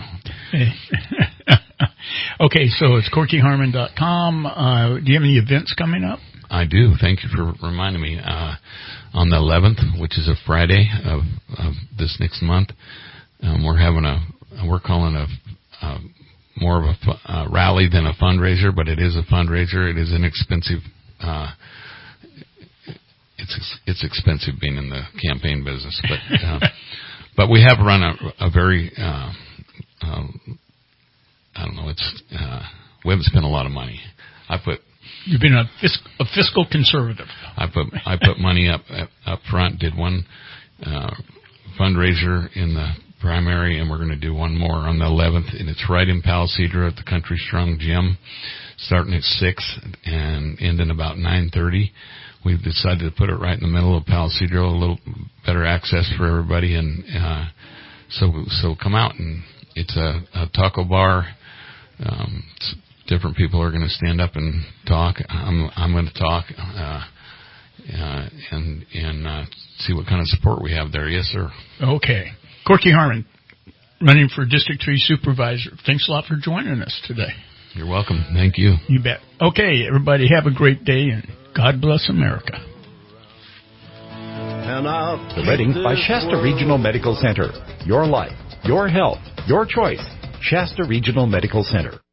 know. Okay, so it's corky harmon dot com. Uh, do you have any events coming up? I do. Thank you for reminding me. Uh, on the eleventh, which is a Friday of, of this next month, um, we're having a, we're calling a, a more of a uh, rally than a fundraiser, but it is a fundraiser. It is inexpensive. Uh, it's it's expensive being in the campaign business, but uh, but we have run a, a very uh, uh, I don't know. It's uh, we haven't spent a lot of money. I put You've been a, fisc- a fiscal conservative. I put I put money up up front. Did one uh, fundraiser in the primary, and we're going to do one more on the eleventh, and it's right in Palo Cedro at the Country Strong Gym, starting at six and ending about nine thirty. We've decided to put it right in the middle of Palo Cedro, a little better access for everybody, and uh, so so come out. And it's a, a taco bar. Um, different people are going to stand up and talk. I'm I'm going to talk uh, uh, and and uh, see what kind of support we have there. Yes, sir. Okay. Corky Harmon, running for District three Supervisor. Thanks a lot for joining us today. You're welcome. Thank you. You bet. Okay, everybody have a great day, and God bless America. The Reading by Shasta Regional Medical Center. Your life, your health, your choice. Shasta Regional Medical Center.